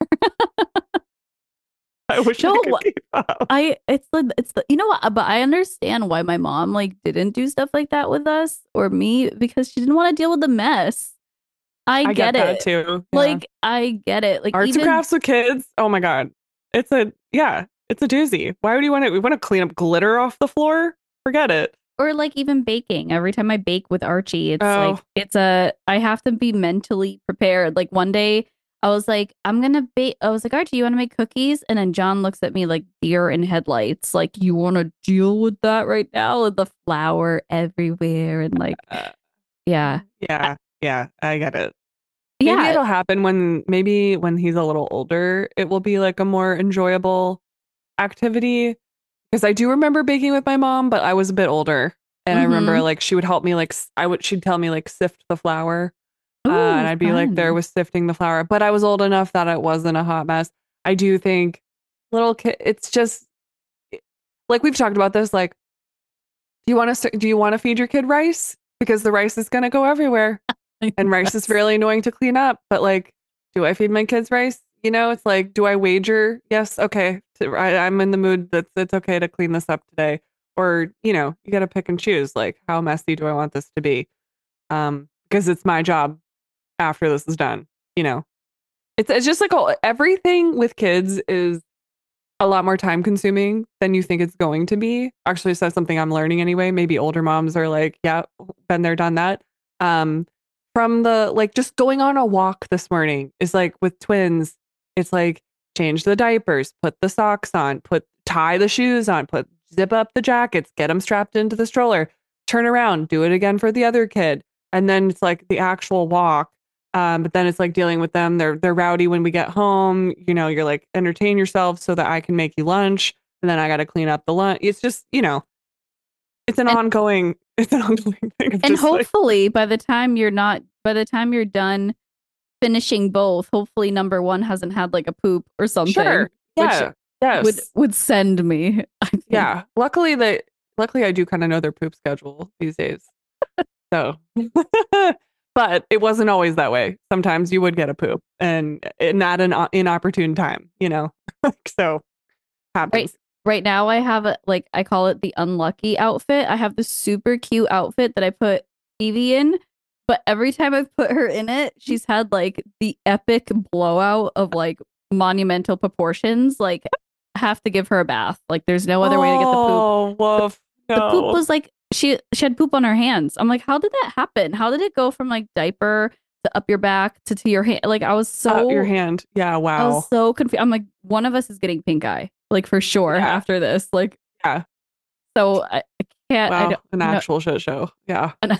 I wish No, I could keep up. I it's the it's the you know what, but I understand why my mom like didn't do stuff like that with us or me because she didn't want to deal with the mess. I, I get, get that it. too. Yeah. Like I get it. Like Arts even and crafts with kids. Oh my God. It's a, yeah, it's a doozy. Why would you want to, we want to clean up glitter off the floor? Forget it. or like even baking. Every time I bake with Archie, it's Oh. like it's a I have to be mentally prepared. Like one day I was like, I'm gonna bake. I was like, Archie, you want to make cookies? And then John looks at me like deer in headlights. Like, you want to deal with that right now? With the flour everywhere and like, Uh, yeah, I- yeah, yeah, I get it. Maybe yeah. it'll happen when maybe when he's a little older, it will be like a more enjoyable activity. Because I do remember baking with my mom, but I was a bit older. And I remember Mm-hmm. like she would help me like s- I would she'd tell me like sift the flour. Uh, and Ooh, I'd be like there fun. was sifting the flour, but I was old enough that it wasn't a hot mess. I do think little kid it's just like we've talked about this like do you want to do you want to feed your kid rice? Because the rice is going to go everywhere. And rice is Yes. fairly annoying to clean up, but like, do I feed my kids rice? You know, it's like, do I wager? Yes, okay. To, I, I'm in the mood that it's okay to clean this up today. Or, you know, you got to pick and choose. Like, how messy do I want this to be? Um, because it's my job after this is done. You know, it's it's just like oh, everything with kids is a lot more time consuming than you think it's going to be. Actually, so that's something I'm learning anyway. Maybe older moms are like, yeah, been there, done that. Um, from the like just going on a walk this morning is like with twins, it's like change the diapers, put the socks on, put tie the shoes on, put zip up the jackets, get them strapped into the stroller, turn around, do it again for the other kid. And then it's like the actual walk. Um, but then it's like dealing with them. They're they're rowdy when we get home. You know, you're like entertain yourself so that I can make you lunch, and then I got to clean up the lunch. It's just you know, it's an And ongoing it's an ongoing thing of and just like hopefully by the time you're not by the time you're done finishing both, hopefully number one hasn't had like a poop or something, sure, which yeah, would yes, would send me, I think. yeah. Luckily, they luckily I do kind of know their poop schedule these days. So, but it wasn't always that way. Sometimes you would get a poop, and it, not an o- inopportune time. You know, so Right happens. right now I have a like I call it the unlucky outfit. I have this super cute outfit that I put Evie in, but every time I've put her in it, she's had like the epic blowout of like monumental proportions. Like I have to give her a bath. Like there's no other way to get the poop. Oh, woof. The poop No. was like she she had poop on her hands. I'm like, how did that happen? How did it go from like diaper to up your back to to your hand? Like I was Up your so hand. Yeah, I was wow. so confused. I'm like, one of us is getting pink eye, like for sure Yeah. after this. Like, Yeah. so I, I can't. I Wow. don't An know. actual shit show. Yeah. An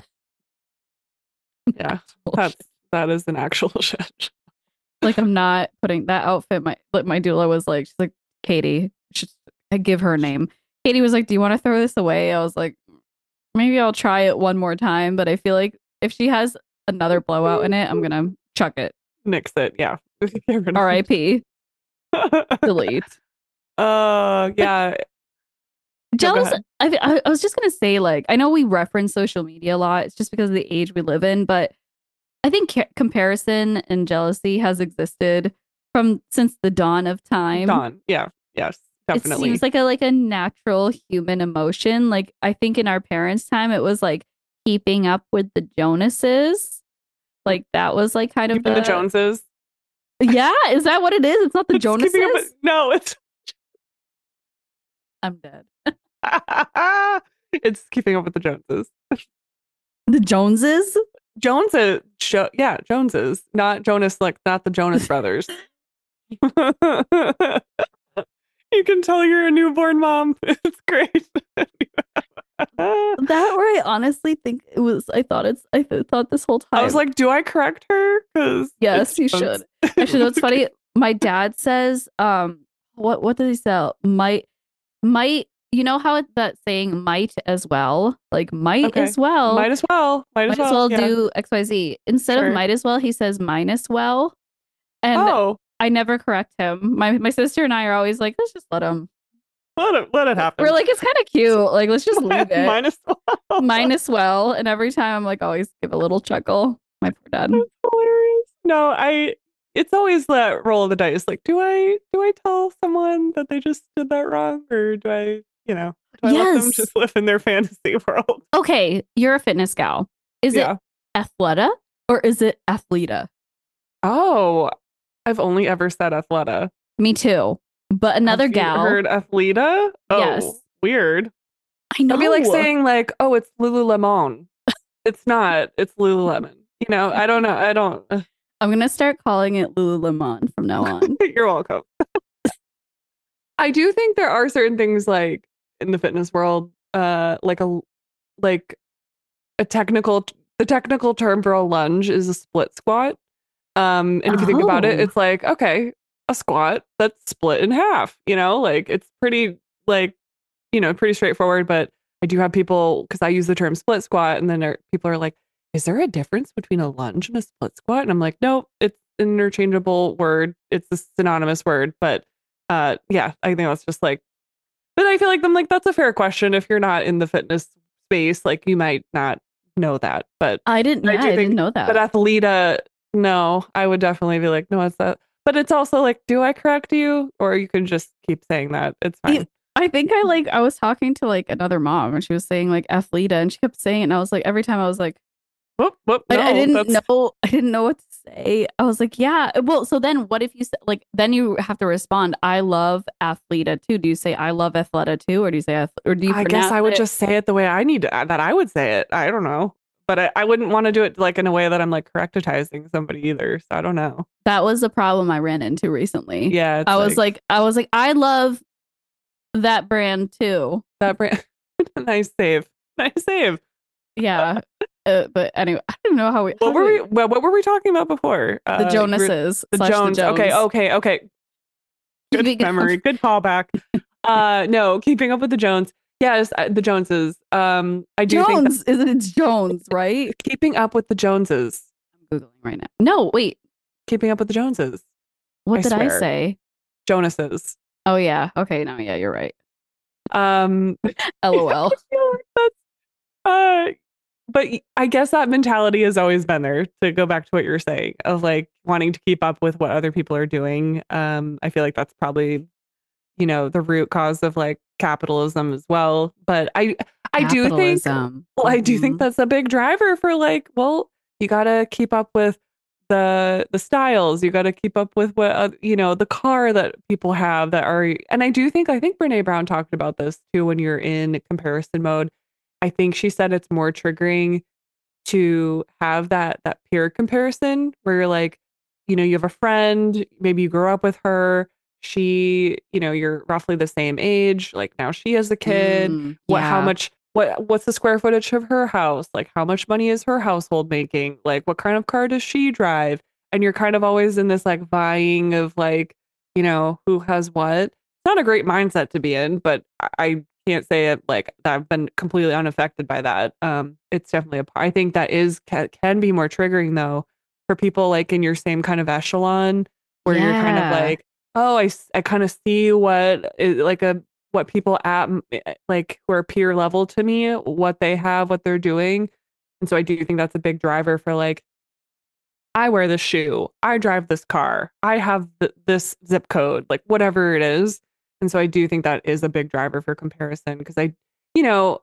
Yeah. actual That's shit. that is an actual shit. Like I'm not putting that outfit. My like my doula was like, she's like, Katie, should I give her a name? Katie was like, do you want to throw this away? I was like, maybe I'll try it one more time, but I feel like if she has another blowout in it, I'm gonna chuck it. Nix it. Yeah. Get rid of R I P. it. Delete. Uh yeah. No, go Jealous. ahead. I, I I was just gonna say, like, I know we reference social media a lot. It's just because of the age we live in, but I think ca- comparison and jealousy has existed from since the dawn of time. Dawn. Yeah. Yes. It seems Definitely. like a like a natural human emotion. Like I think in our parents' time, it was like keeping up with the Jonases. Like that was like kind of Keeping the the Joneses. yeah. Is that what it is? It's not the It's keeping up Jonases. with no, it's I'm dead. it's keeping up with the Joneses. The Joneses. Joneses, jo- yeah, Joneses, not Jonas, like not the Jonas Brothers. You can tell you're a newborn mom. It's great. I That where I honestly think it was. I thought it's. I th- thought this whole was time. like, do I correct her? Because Yes, it's you Jones. should. Actually, no, it's funny. My dad says, um, what what did he say? Might might you know how it, that saying might as well, like might Okay, as well, might as well. Might as might as well. well Yeah, do X Y Z instead of sure. might as well. He says minus well, and Oh, I never correct him. My my sister and I are always like, let's just let him. let it let it We're happen. like, it's kind of cute. Like, let's just leave it. Might as well. Minus well, and every time I'm like, always give a little chuckle. My poor dad. That's hilarious. No, I. It's always that roll of the dice. Like, do I do I tell someone that they just did that wrong, or do I, you know, do I let them Yes. just live in their fantasy world? Okay, you're a fitness gal. Is it Yeah. Athleta or is it Athleta? Oh, I've only ever said Athleta. Me too. But another Have you gal. heard Athleta? Oh, Yes. weird. I know. That'd be like saying like, oh, it's Lululemon. It's not. It's Lululemon. You know, I don't know. I don't. I'm gonna start calling it Lululemon from now on. You're welcome. I do think there are certain things like in the fitness world, uh, like a like a technical the technical term for a lunge is a split squat. Um, and if you think about it, Oh, it's like, okay, a squat that's split in half, you know, like it's pretty like, you know, pretty straightforward. But I do have people because I use the term split squat, and then there, people are like, is there a difference between a lunge and a split squat? And I'm like, no, it's an interchangeable word. It's a synonymous word. But uh yeah, I think that's just like, but I feel like I'm like, that's a fair question. If you're not in the fitness space, like you might not know that. But I didn't. I Yeah, do I didn't think know that that. Athleta, no, I would definitely be like, no, it's that. But it's also like, do I correct you? Or you can just keep saying that. It's I, fine. I think I like I was talking to like another mom and she was saying like athleta and she kept saying it and I was like every time I was like Whoop, whoop, I, I no, didn't that's, know I didn't know what to say. I was like, yeah. Well, so then what if you say like then you have to respond, I love athleta too. Do you say I love athleta too? Or do you say ath- or do you I guess pronounce I would it? just say it the way I need to, that I would say it. I don't know. But I, I wouldn't want to do it like in a way that I'm like correctitizing somebody either. So I don't know. That was the problem I ran into recently. Yeah, I it's was like like I was like, I love that brand too. that brand. Nice save. Nice save. Yeah. Uh, but anyway, I don't know how we What how do were we we? Well, what were we talking about before? the Uh, you were Jonases the slash the Jones. Okay, Jones. okay, okay. Good Keeping up. memory. Good callback. Uh, no, keeping up with the Jones. Yes, uh, the Joneses. Um, I do think that Jones, isn't it Jones, right? keeping up with the Joneses. I'm Googling right now. No, wait. Keeping up with the Joneses. What I did I swear, say? Jonases. Oh yeah. Okay, no, yeah, you're right. Um, I LOL. feel like that's uh, but I guess that mentality has always been there. To go back to what you're saying of like wanting to keep up with what other people are doing. Um, I feel like that's probably, you know, the root cause of like capitalism as well. But I I do think Capitalism. well, I do think Mhm. that's a big driver for like, well, you got to keep up with the the styles. You got to keep up with what uh, you know, the car that people have that are, and I do think I think Brene Brown talked about this too when you're in comparison mode. I think she said it's more triggering to have that that peer comparison where you're like, you know, you have a friend, maybe you grew up with her, she, you know, you're roughly the same age, like now she has a kid, Mm, what how yeah. much what what's the square footage of her house? Like how much money is her household making? Like what kind of car does she drive? And you're kind of always in this like vying of like, you know, who has what. It's not a great mindset to be in, but I, I can't say it like that I've been completely unaffected by that. Um, it's definitely a part. I think that is can, can be more triggering though for people like in your same kind of echelon where you're kind of Yeah. like, oh, I, s- I kind of see what is like a what people at m- eh, like who are peer level to me, what they have, what they're doing. And so I do think that's a big driver for like, I wear this shoe, I drive this car, I have th- this zip code, like whatever it is. And so I do think that is a big driver for comparison because I, you know,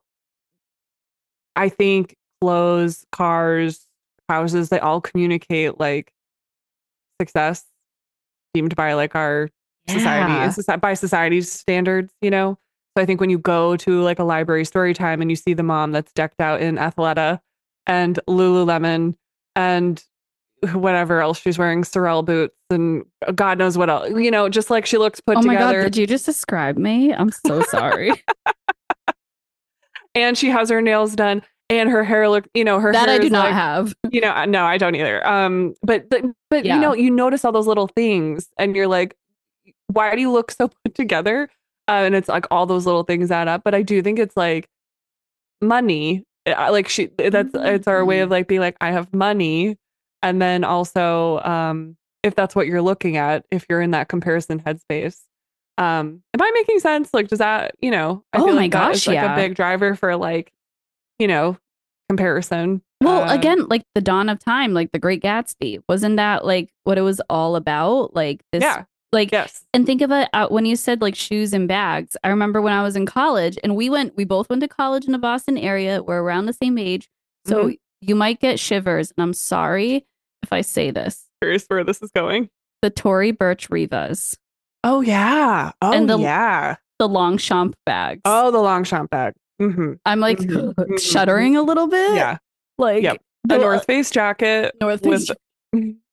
I think clothes, cars, houses, they all communicate like success deemed by like our society and Yeah. soci- by society's standards, you know? So I think when you go to like a library story time and you see the mom that's decked out in Athleta and Lululemon and whatever else she's wearing, Sorel boots and God knows what else, you know, just like she looks put Oh my God, together did you just describe me? I'm so sorry. and she has her nails done and her hair look, you know, her That I hair do is not like, have. you know, uh, no, I don't either. Um, but but but you Yeah. know, you notice all those little things, and you're like, why do you look so put together? Uh, and it's like all those little things add up. But I do think it's like money. I- Like she, that's it's our way of Mhm. like being like, I have money, and then also, um, if that's what you're looking at, if you're in that comparison headspace. Um, am I making sense? Like, does that, you know, I Oh feel my like that is gosh, like a yeah. big driver for like, you know, comparison. Well, Uh, again, like the dawn of time, like the Great Gatsby, wasn't that like what it was all about? Like this, yeah, like, yes. and think of it uh, when you said like shoes and bags. I remember when I was in college and we went, we both went to college in the Boston area. We're around the same age. Mm-hmm. So you might get shivers. And I'm sorry if I say this. Curious where this is going. The Tory Burch Rivas Oh yeah. Oh and the, yeah. the Longchamp bags. Oh, the Longchamp bag. Mm-hmm. I'm like Mm-hmm. Mm-hmm. shuddering a little bit. Yeah. Yep. Like A the uh, North Face jacket North with Face.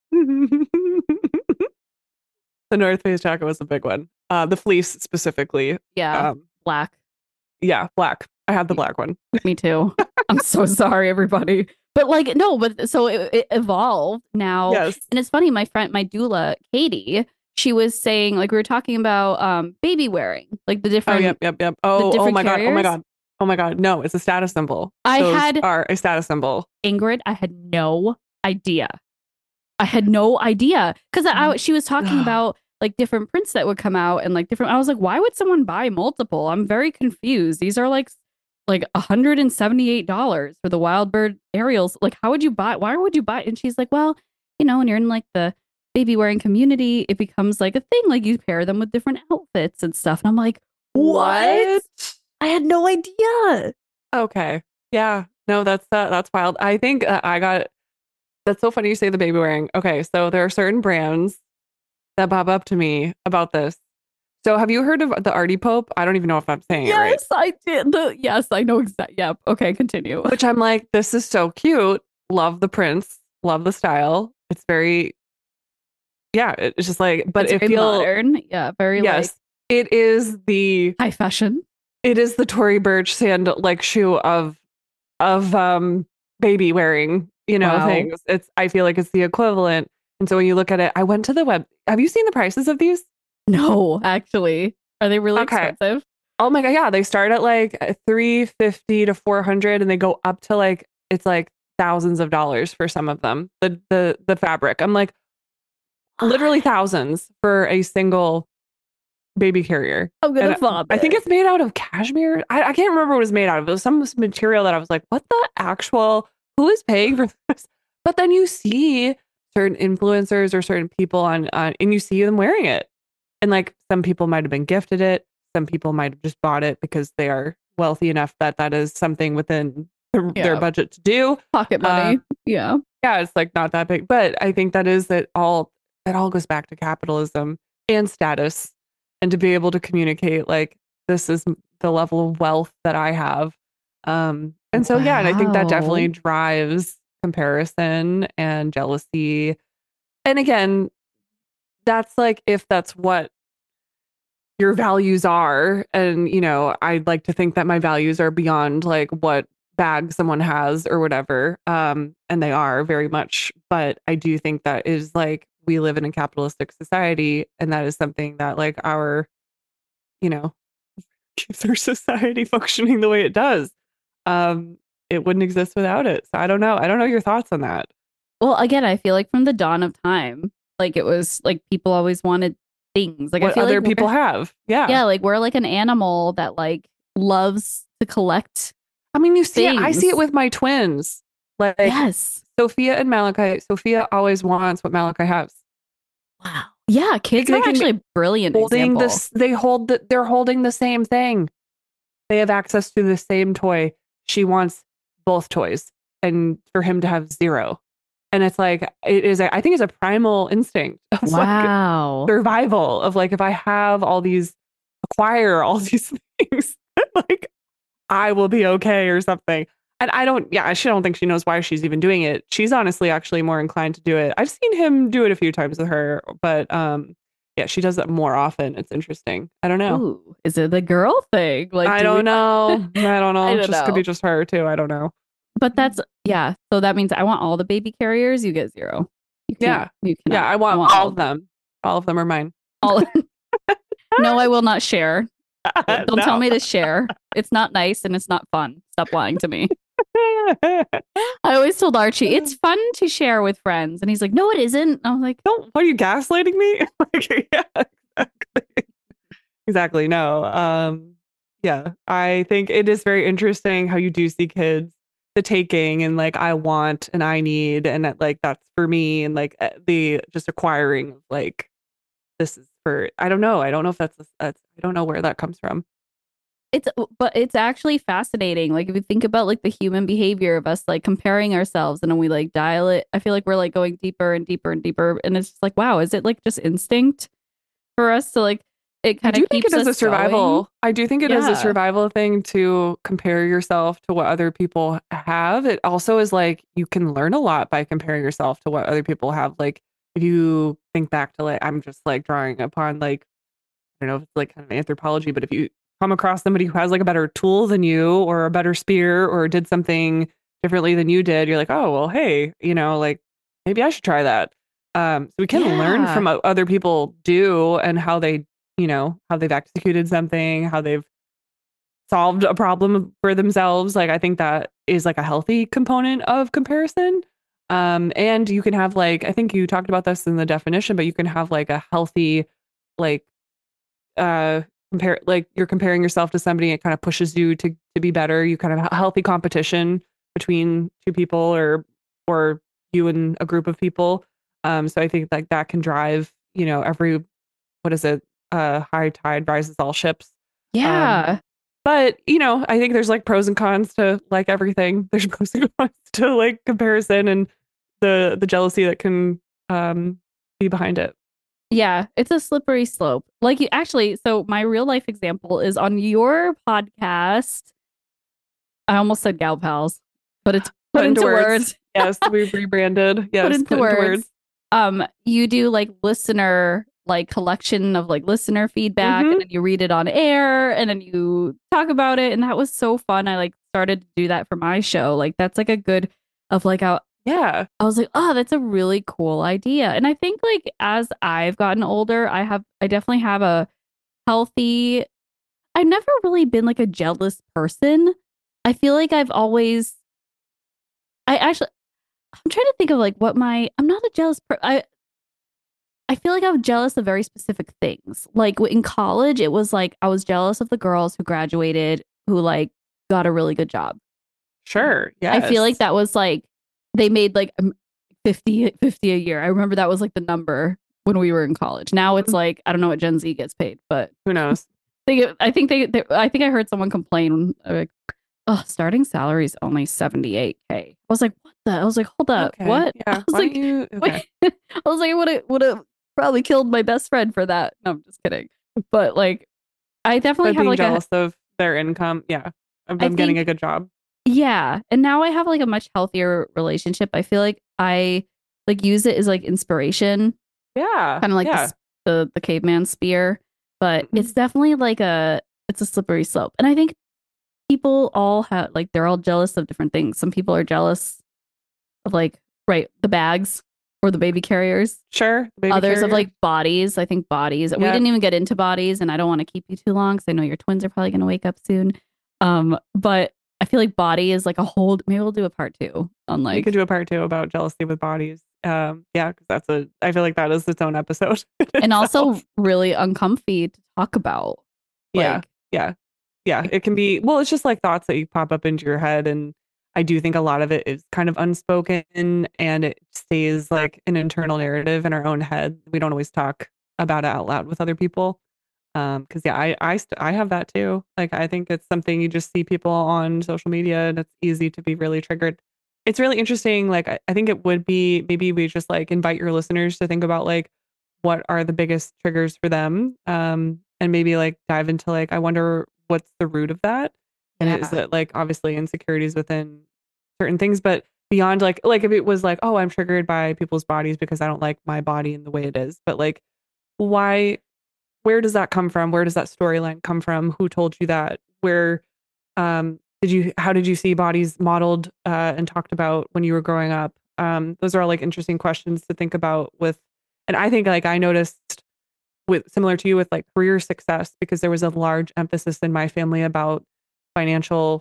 The North Face jacket was a big one. Uh, the fleece specifically. Yeah, Um, black. yeah, black. I had the black one. Me too. I'm so sorry, everybody. But like, no, but so it, it evolved now. Yes. And it's funny, my friend, my doula, Katie, she was saying, like, we were talking about um baby wearing, like the Oh, different, yep, yep, yep. Oh, oh different my God. Oh my carriers. God. Oh my God. No, it's a status symbol. I Those had, are a status symbol. Ingrid, I had no idea. I had no idea. Because I, she was talking about like different prints that would come out and like different. I was like, why would someone buy multiple? I'm very confused. These are like like one hundred seventy-eight dollars for the Wild Bird Ariels. Like, how would you buy? Why would you buy? And she's like, well, you know, when you're in like the baby wearing community, it becomes like a thing. Like you pair them with different outfits and stuff. And I'm like, what? I had no idea. Okay. Yeah. No, that's uh, that's wild. I think uh, I got. That's so funny you say the baby wearing. Okay, so there are certain brands that bob up to me about this. So have you heard of the Artie Pope? I don't even know if I'm saying Yes, it right. I did. The, yes, I know exactly. Yeah. Okay, continue. Which I'm like, this is so cute. Love the prints. Love the style. It's very, yeah. It's just like, but it's it very feels modern. Yeah, very yes. like It is the high fashion. It is the Tory Burch sand like shoe of of um baby wearing, you know, Wow. things. It's I feel like it's the equivalent. And so when you look at it, I went to the web. Have you seen the prices of these? No, actually. Are they really Okay. expensive? Oh my God, yeah. They start at like three fifty to four hundred and they go up to like it's like thousands of dollars for some of them. The the the fabric. I'm like literally thousands for a single baby carrier. I'm gonna And vomit. I think it's made out of cashmere. I, I can't remember what it was made out of. It was some material that I was like, what the actual, who is paying for this? But then you see certain influencers or certain people on, on and you see them wearing it. And like some people might have been gifted it. Some people might have just bought it because they are wealthy enough that that is something within the, Yeah. their budget to do. Pocket money. Uh, yeah. Yeah, it's like not that big. But I think that is that all, it all goes back to capitalism and status. And to be able to communicate like this is the level of wealth that I have. Um, and so, yeah, and I think that definitely Wow. drives comparison and jealousy. And again, that's like if that's what your values are. And, you know, I'd like to think that my values are beyond like what bag someone has or whatever. Um, and they are very much. But I do think that is like we live in a capitalistic society. And that is something that like our you know, keeps our society functioning the way it does. Um, it wouldn't exist without it. So I don't know. I don't know your thoughts on that. Well, again, I feel like from the dawn of time, like it was like people always wanted things. Like What I feel other like people we're- have. Yeah. Yeah, like we're like an animal that like loves to collect. I mean, you see it. I see things. it with my twins. Like Yes. Sophia and Malachi. Sophia always wants what Malachi has. Wow. Yeah, kids They are can be actually a brilliant Holding example. this, they hold the, they're holding the same thing. They have access to the same toy. She wants both toys, and for him to have zero. And it's like it is. A, I think it's a primal instinct of Wow. like survival of like if I have all these, acquire all these things, like I will be okay or something. And I don't. Yeah, she don't think she knows why she's even doing it. She's honestly actually more inclined to do it. I've seen him do it a few times with her, but um, yeah, she does it more often. It's interesting. I don't know. Ooh, is it the girl thing? Like I do don't we- know. I don't know. I don't just could be know. just her too. I don't know. But that's yeah. So that means I want all the baby carriers. You get zero. You can't, You cannot. Yeah, I want, want all all of them. All of them are mine. All. No, I will not share. Don't No. tell me to share. It's not nice and it's not fun. Stop lying to me. I always told Archie it's fun to share with friends, and he's like, "No, it isn't." I was like, Don't. What are you gaslighting me? Like, yeah, exactly. Exactly. No. Um. Yeah, I think it is very interesting how you do see kids the taking and like I want and I need and that, like that's for me and like uh, the just acquiring of like this is for I don't know I don't know if that's, that's I don't know where that comes from. It's but it's actually fascinating. Like if you think about like the human behavior of us like comparing ourselves and then we like dial it, I feel like we're like going deeper and deeper and deeper. And it's just like, wow, is it like just instinct for us to like it I kind do of think keeps it is us a survival. going? I do think it is Yeah. a survival thing to compare yourself to what other people have. It also is like you can learn a lot by comparing yourself to what other people have. Like if you think back to like, I'm just like drawing upon like, I don't know if it's like kind of anthropology, but if you come across somebody who has like a better tool than you or a better spear or did something differently than you did, you're like, oh, well, hey, you know, like maybe I should try that. Um, so we can learn Yeah. from what other people do and how they, you know, how they've executed something, how they've solved a problem for themselves. Like I think that is like a healthy component of comparison. Um, and you can have like, I think you talked about this in the definition, but you can have like a healthy, like uh compare like you're comparing yourself to somebody, it kind of pushes you to to be better. You kind of have a healthy competition between two people or or you and a group of people. Um so I think like that can drive, you know, every what is it? Uh high tide rises all ships. Um Yeah. but you know, I think there's like pros and cons to like everything. There's pros and cons to like comparison and the the jealousy that can um be behind it. Yeah, it's a slippery slope. Like you actually, so my real life example is on your podcast. I almost said Gal Pals, but it's put Put into into words. words. Yes, we've rebranded. Put Yes, into put into words. words. Um, you do like listener like collection of like listener feedback, and Mm-hmm. then you read it on air, and then you talk about it, and that was so fun. I like started to do that for my show. Like that's like a good of like a Yeah. I was like, oh, that's a really cool idea. And I think like as I've gotten older, I have I definitely have a healthy I've never really been like a jealous person. I feel like I've always I actually I'm trying to think of like what my I'm not a jealous per I I feel like I'm jealous of very specific things. Like in college, it was like I was jealous of the girls who graduated who like got a really good job. Sure. I feel like Yes. that was like they made like um, fifty, fifty a year. I remember that was like the number when we were in college. Now it's Mhm. like I don't know what Gen Z gets paid, but Who knows? they get, I think they, they I think I heard someone complain like, oh, starting salary is only seventy-eight k. I was like, what the? I was like, hold up, Okay. what? I Yeah. was Why don't like, you? Okay. wait. I was like, I would have would have probably killed my best friend for that. No, I'm just kidding. But like, I definitely But have being like a jealous of their income. Yeah. Of I them getting think a good job. yeah. And now I have like a much healthier relationship. I feel like I like use it as like inspiration, Yeah. kind of like the Yeah. s- the the caveman spear, but Mhm. it's definitely like a it's a slippery slope. And I think people all have like they're all jealous of different things. Some people are jealous of like right, the bags or the baby carriers. Sure. Baby Others of carrier. like bodies. I think bodies. We Yep. didn't even get into bodies, and I don't want to keep you too long because I know your twins are probably going to wake up soon. Um, but I feel like body is like a whole. Maybe we'll do a part two on We could like, do a part two about jealousy with bodies. Um, yeah, because that's a I feel like that is its own episode in and also itself. really uncomfy to talk about. Yeah. Like, Yeah. Yeah. It can be well, it's just like thoughts that you pop up into your head. And I do think a lot of it is kind of unspoken and it stays like an internal narrative in our own head. We don't always talk about it out loud with other people. Um, because yeah, I I st- I have that too. Like I think it's something you just see people on social media and it's easy to be really triggered. It's really interesting. Like I, I think it would be maybe we just like invite your listeners to think about like what are the biggest triggers for them. Um, and maybe like dive into like I wonder what's the root of that. And is yeah, it like obviously insecurities within certain things, but beyond like like if it was like, oh, I'm triggered by people's bodies because I don't like my body and the way it is. But like why where does that come from? Where does that storyline come from? Who told you that? Where um did you how did you see bodies modeled uh and talked about when you were growing up? Um those are all like interesting questions to think about with and I think like I noticed with similar to you with like career success because there was a large emphasis in my family about financial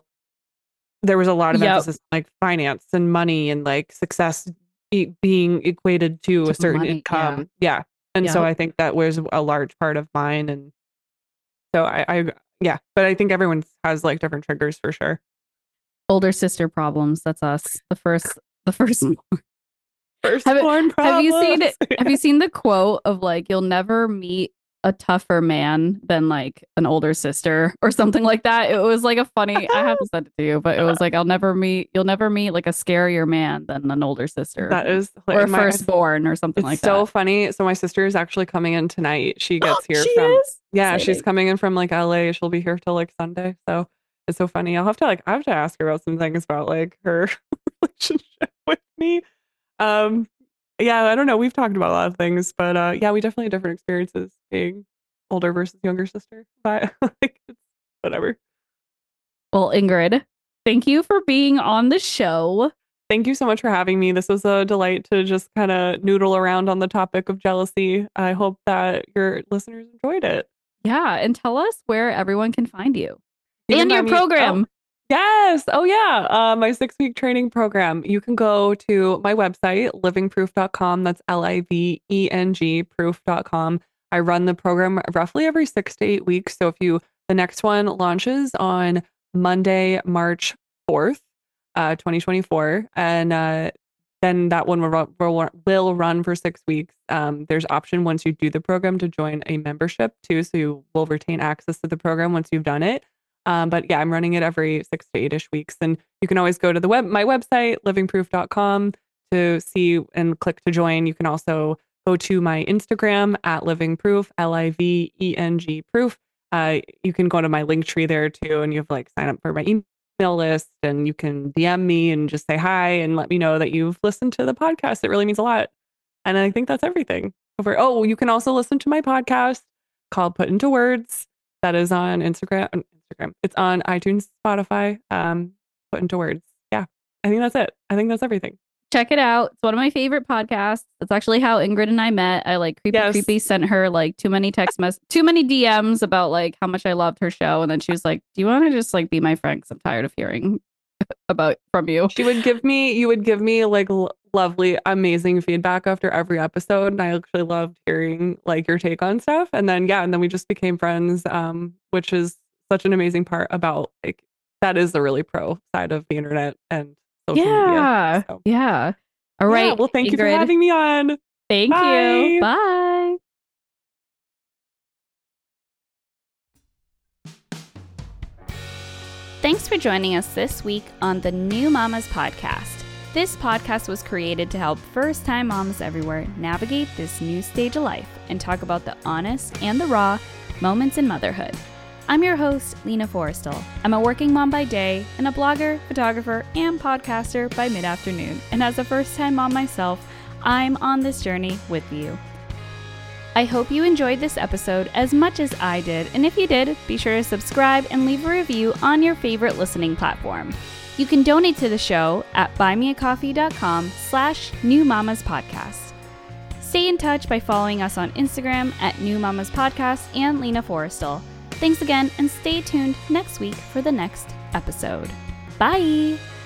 there was a lot of yep, emphasis on like finance and money and like success e- being equated to to a certain money. Yeah, income. Yeah. And so yep. I think that was a large part of mine and so I, I yeah, but I think everyone has like different triggers for sure. Older sister problems. That's us. The first, the first. Have it, Firstborn have you seen problems. it? Have Yeah. you seen the quote of like you'll never meet a tougher man than like an older sister or something like that? It was like a funny. I have to send it to you, but it was like I'll never meet. You'll never meet like a scarier man than an older sister That is or like a my firstborn or something it's like so that. funny. So my sister is actually coming in tonight. She Oh, gets here she from is yeah, she's exciting. coming in from like L A. She'll be here till like Sunday. So it's so funny. I'll have to like I have to ask her about some things about like her relationship with me. Um yeah, I don't know. We've talked about a lot of things, but uh, yeah, we definitely had different experiences being older versus younger sister. But like, it's whatever. Well, Ingrid, thank you for being on the show. Thank you so much for having me. This was a delight to just kind of noodle around on the topic of jealousy. I hope that your listeners enjoyed it. Yeah, and tell us where everyone can find you, you and your me, program. Oh, yes. Oh, yeah. Uh, my six week training program. You can go to my website, living proof dot com. That's L I V E N G proof dot com. I run the program roughly every six to eight weeks. So if you, the next one launches on Monday, March fourth, uh, twenty twenty-four. And uh, then that one will, will, will run for six weeks. Um, there's option once you do the program to join a membership too. So you will retain access to the program once you've done it. Um, but yeah, I'm running it every six to eight-ish weeks. And you can always go to the web, my website, living proof dot com to see and click to join. You can also go to my Instagram at livingproof, L I V E N G proof. Uh, you can go to my link tree there too. And you have like sign up for my email list and you can D M me and just say hi and let me know that you've listened to the podcast. It really means a lot. And I think that's everything. Over. Oh, you can also listen to my podcast called Put Into Words. That is on Instagram. Instagram. It's on iTunes, Spotify. Um, Put Into Words. Yeah, I think that's it. I think that's everything. Check it out. It's one of my favorite podcasts. That's actually how Ingrid and I met. I like creepy yes. creepy sent her like too many text mess, too many D Ms about like how much I loved her show, and then she was like, "Do you want to just like be my friend? Because I'm tired of hearing about from you." She would give me, you would give me like l- lovely, amazing feedback after every episode, and I actually loved hearing like your take on stuff. And then yeah, and then we just became friends, um, which is such an amazing part about like that is the really pro side of the internet and social yeah, media. So. Yeah. All right. Yeah, well, thank Ingrid. you for having me on. Thank Bye. you. Bye. Thanks for joining us this week on the New Mamas Podcast. This podcast was created to help first-time moms everywhere navigate this new stage of life and talk about the honest and the raw moments in motherhood. I'm your host, Lena Forrestal. I'm a working mom by day and a blogger, photographer, and podcaster by mid-afternoon. And as a first-time mom myself, I'm on this journey with you. I hope you enjoyed this episode as much as I did. And if you did, be sure to subscribe and leave a review on your favorite listening platform. You can donate to the show at buymeacoffee.com slash New Mamas Podcast. Stay in touch by following us on Instagram at New Mamas Podcast and Lena Forrestal. Thanks again, and stay tuned next week for the next episode. Bye!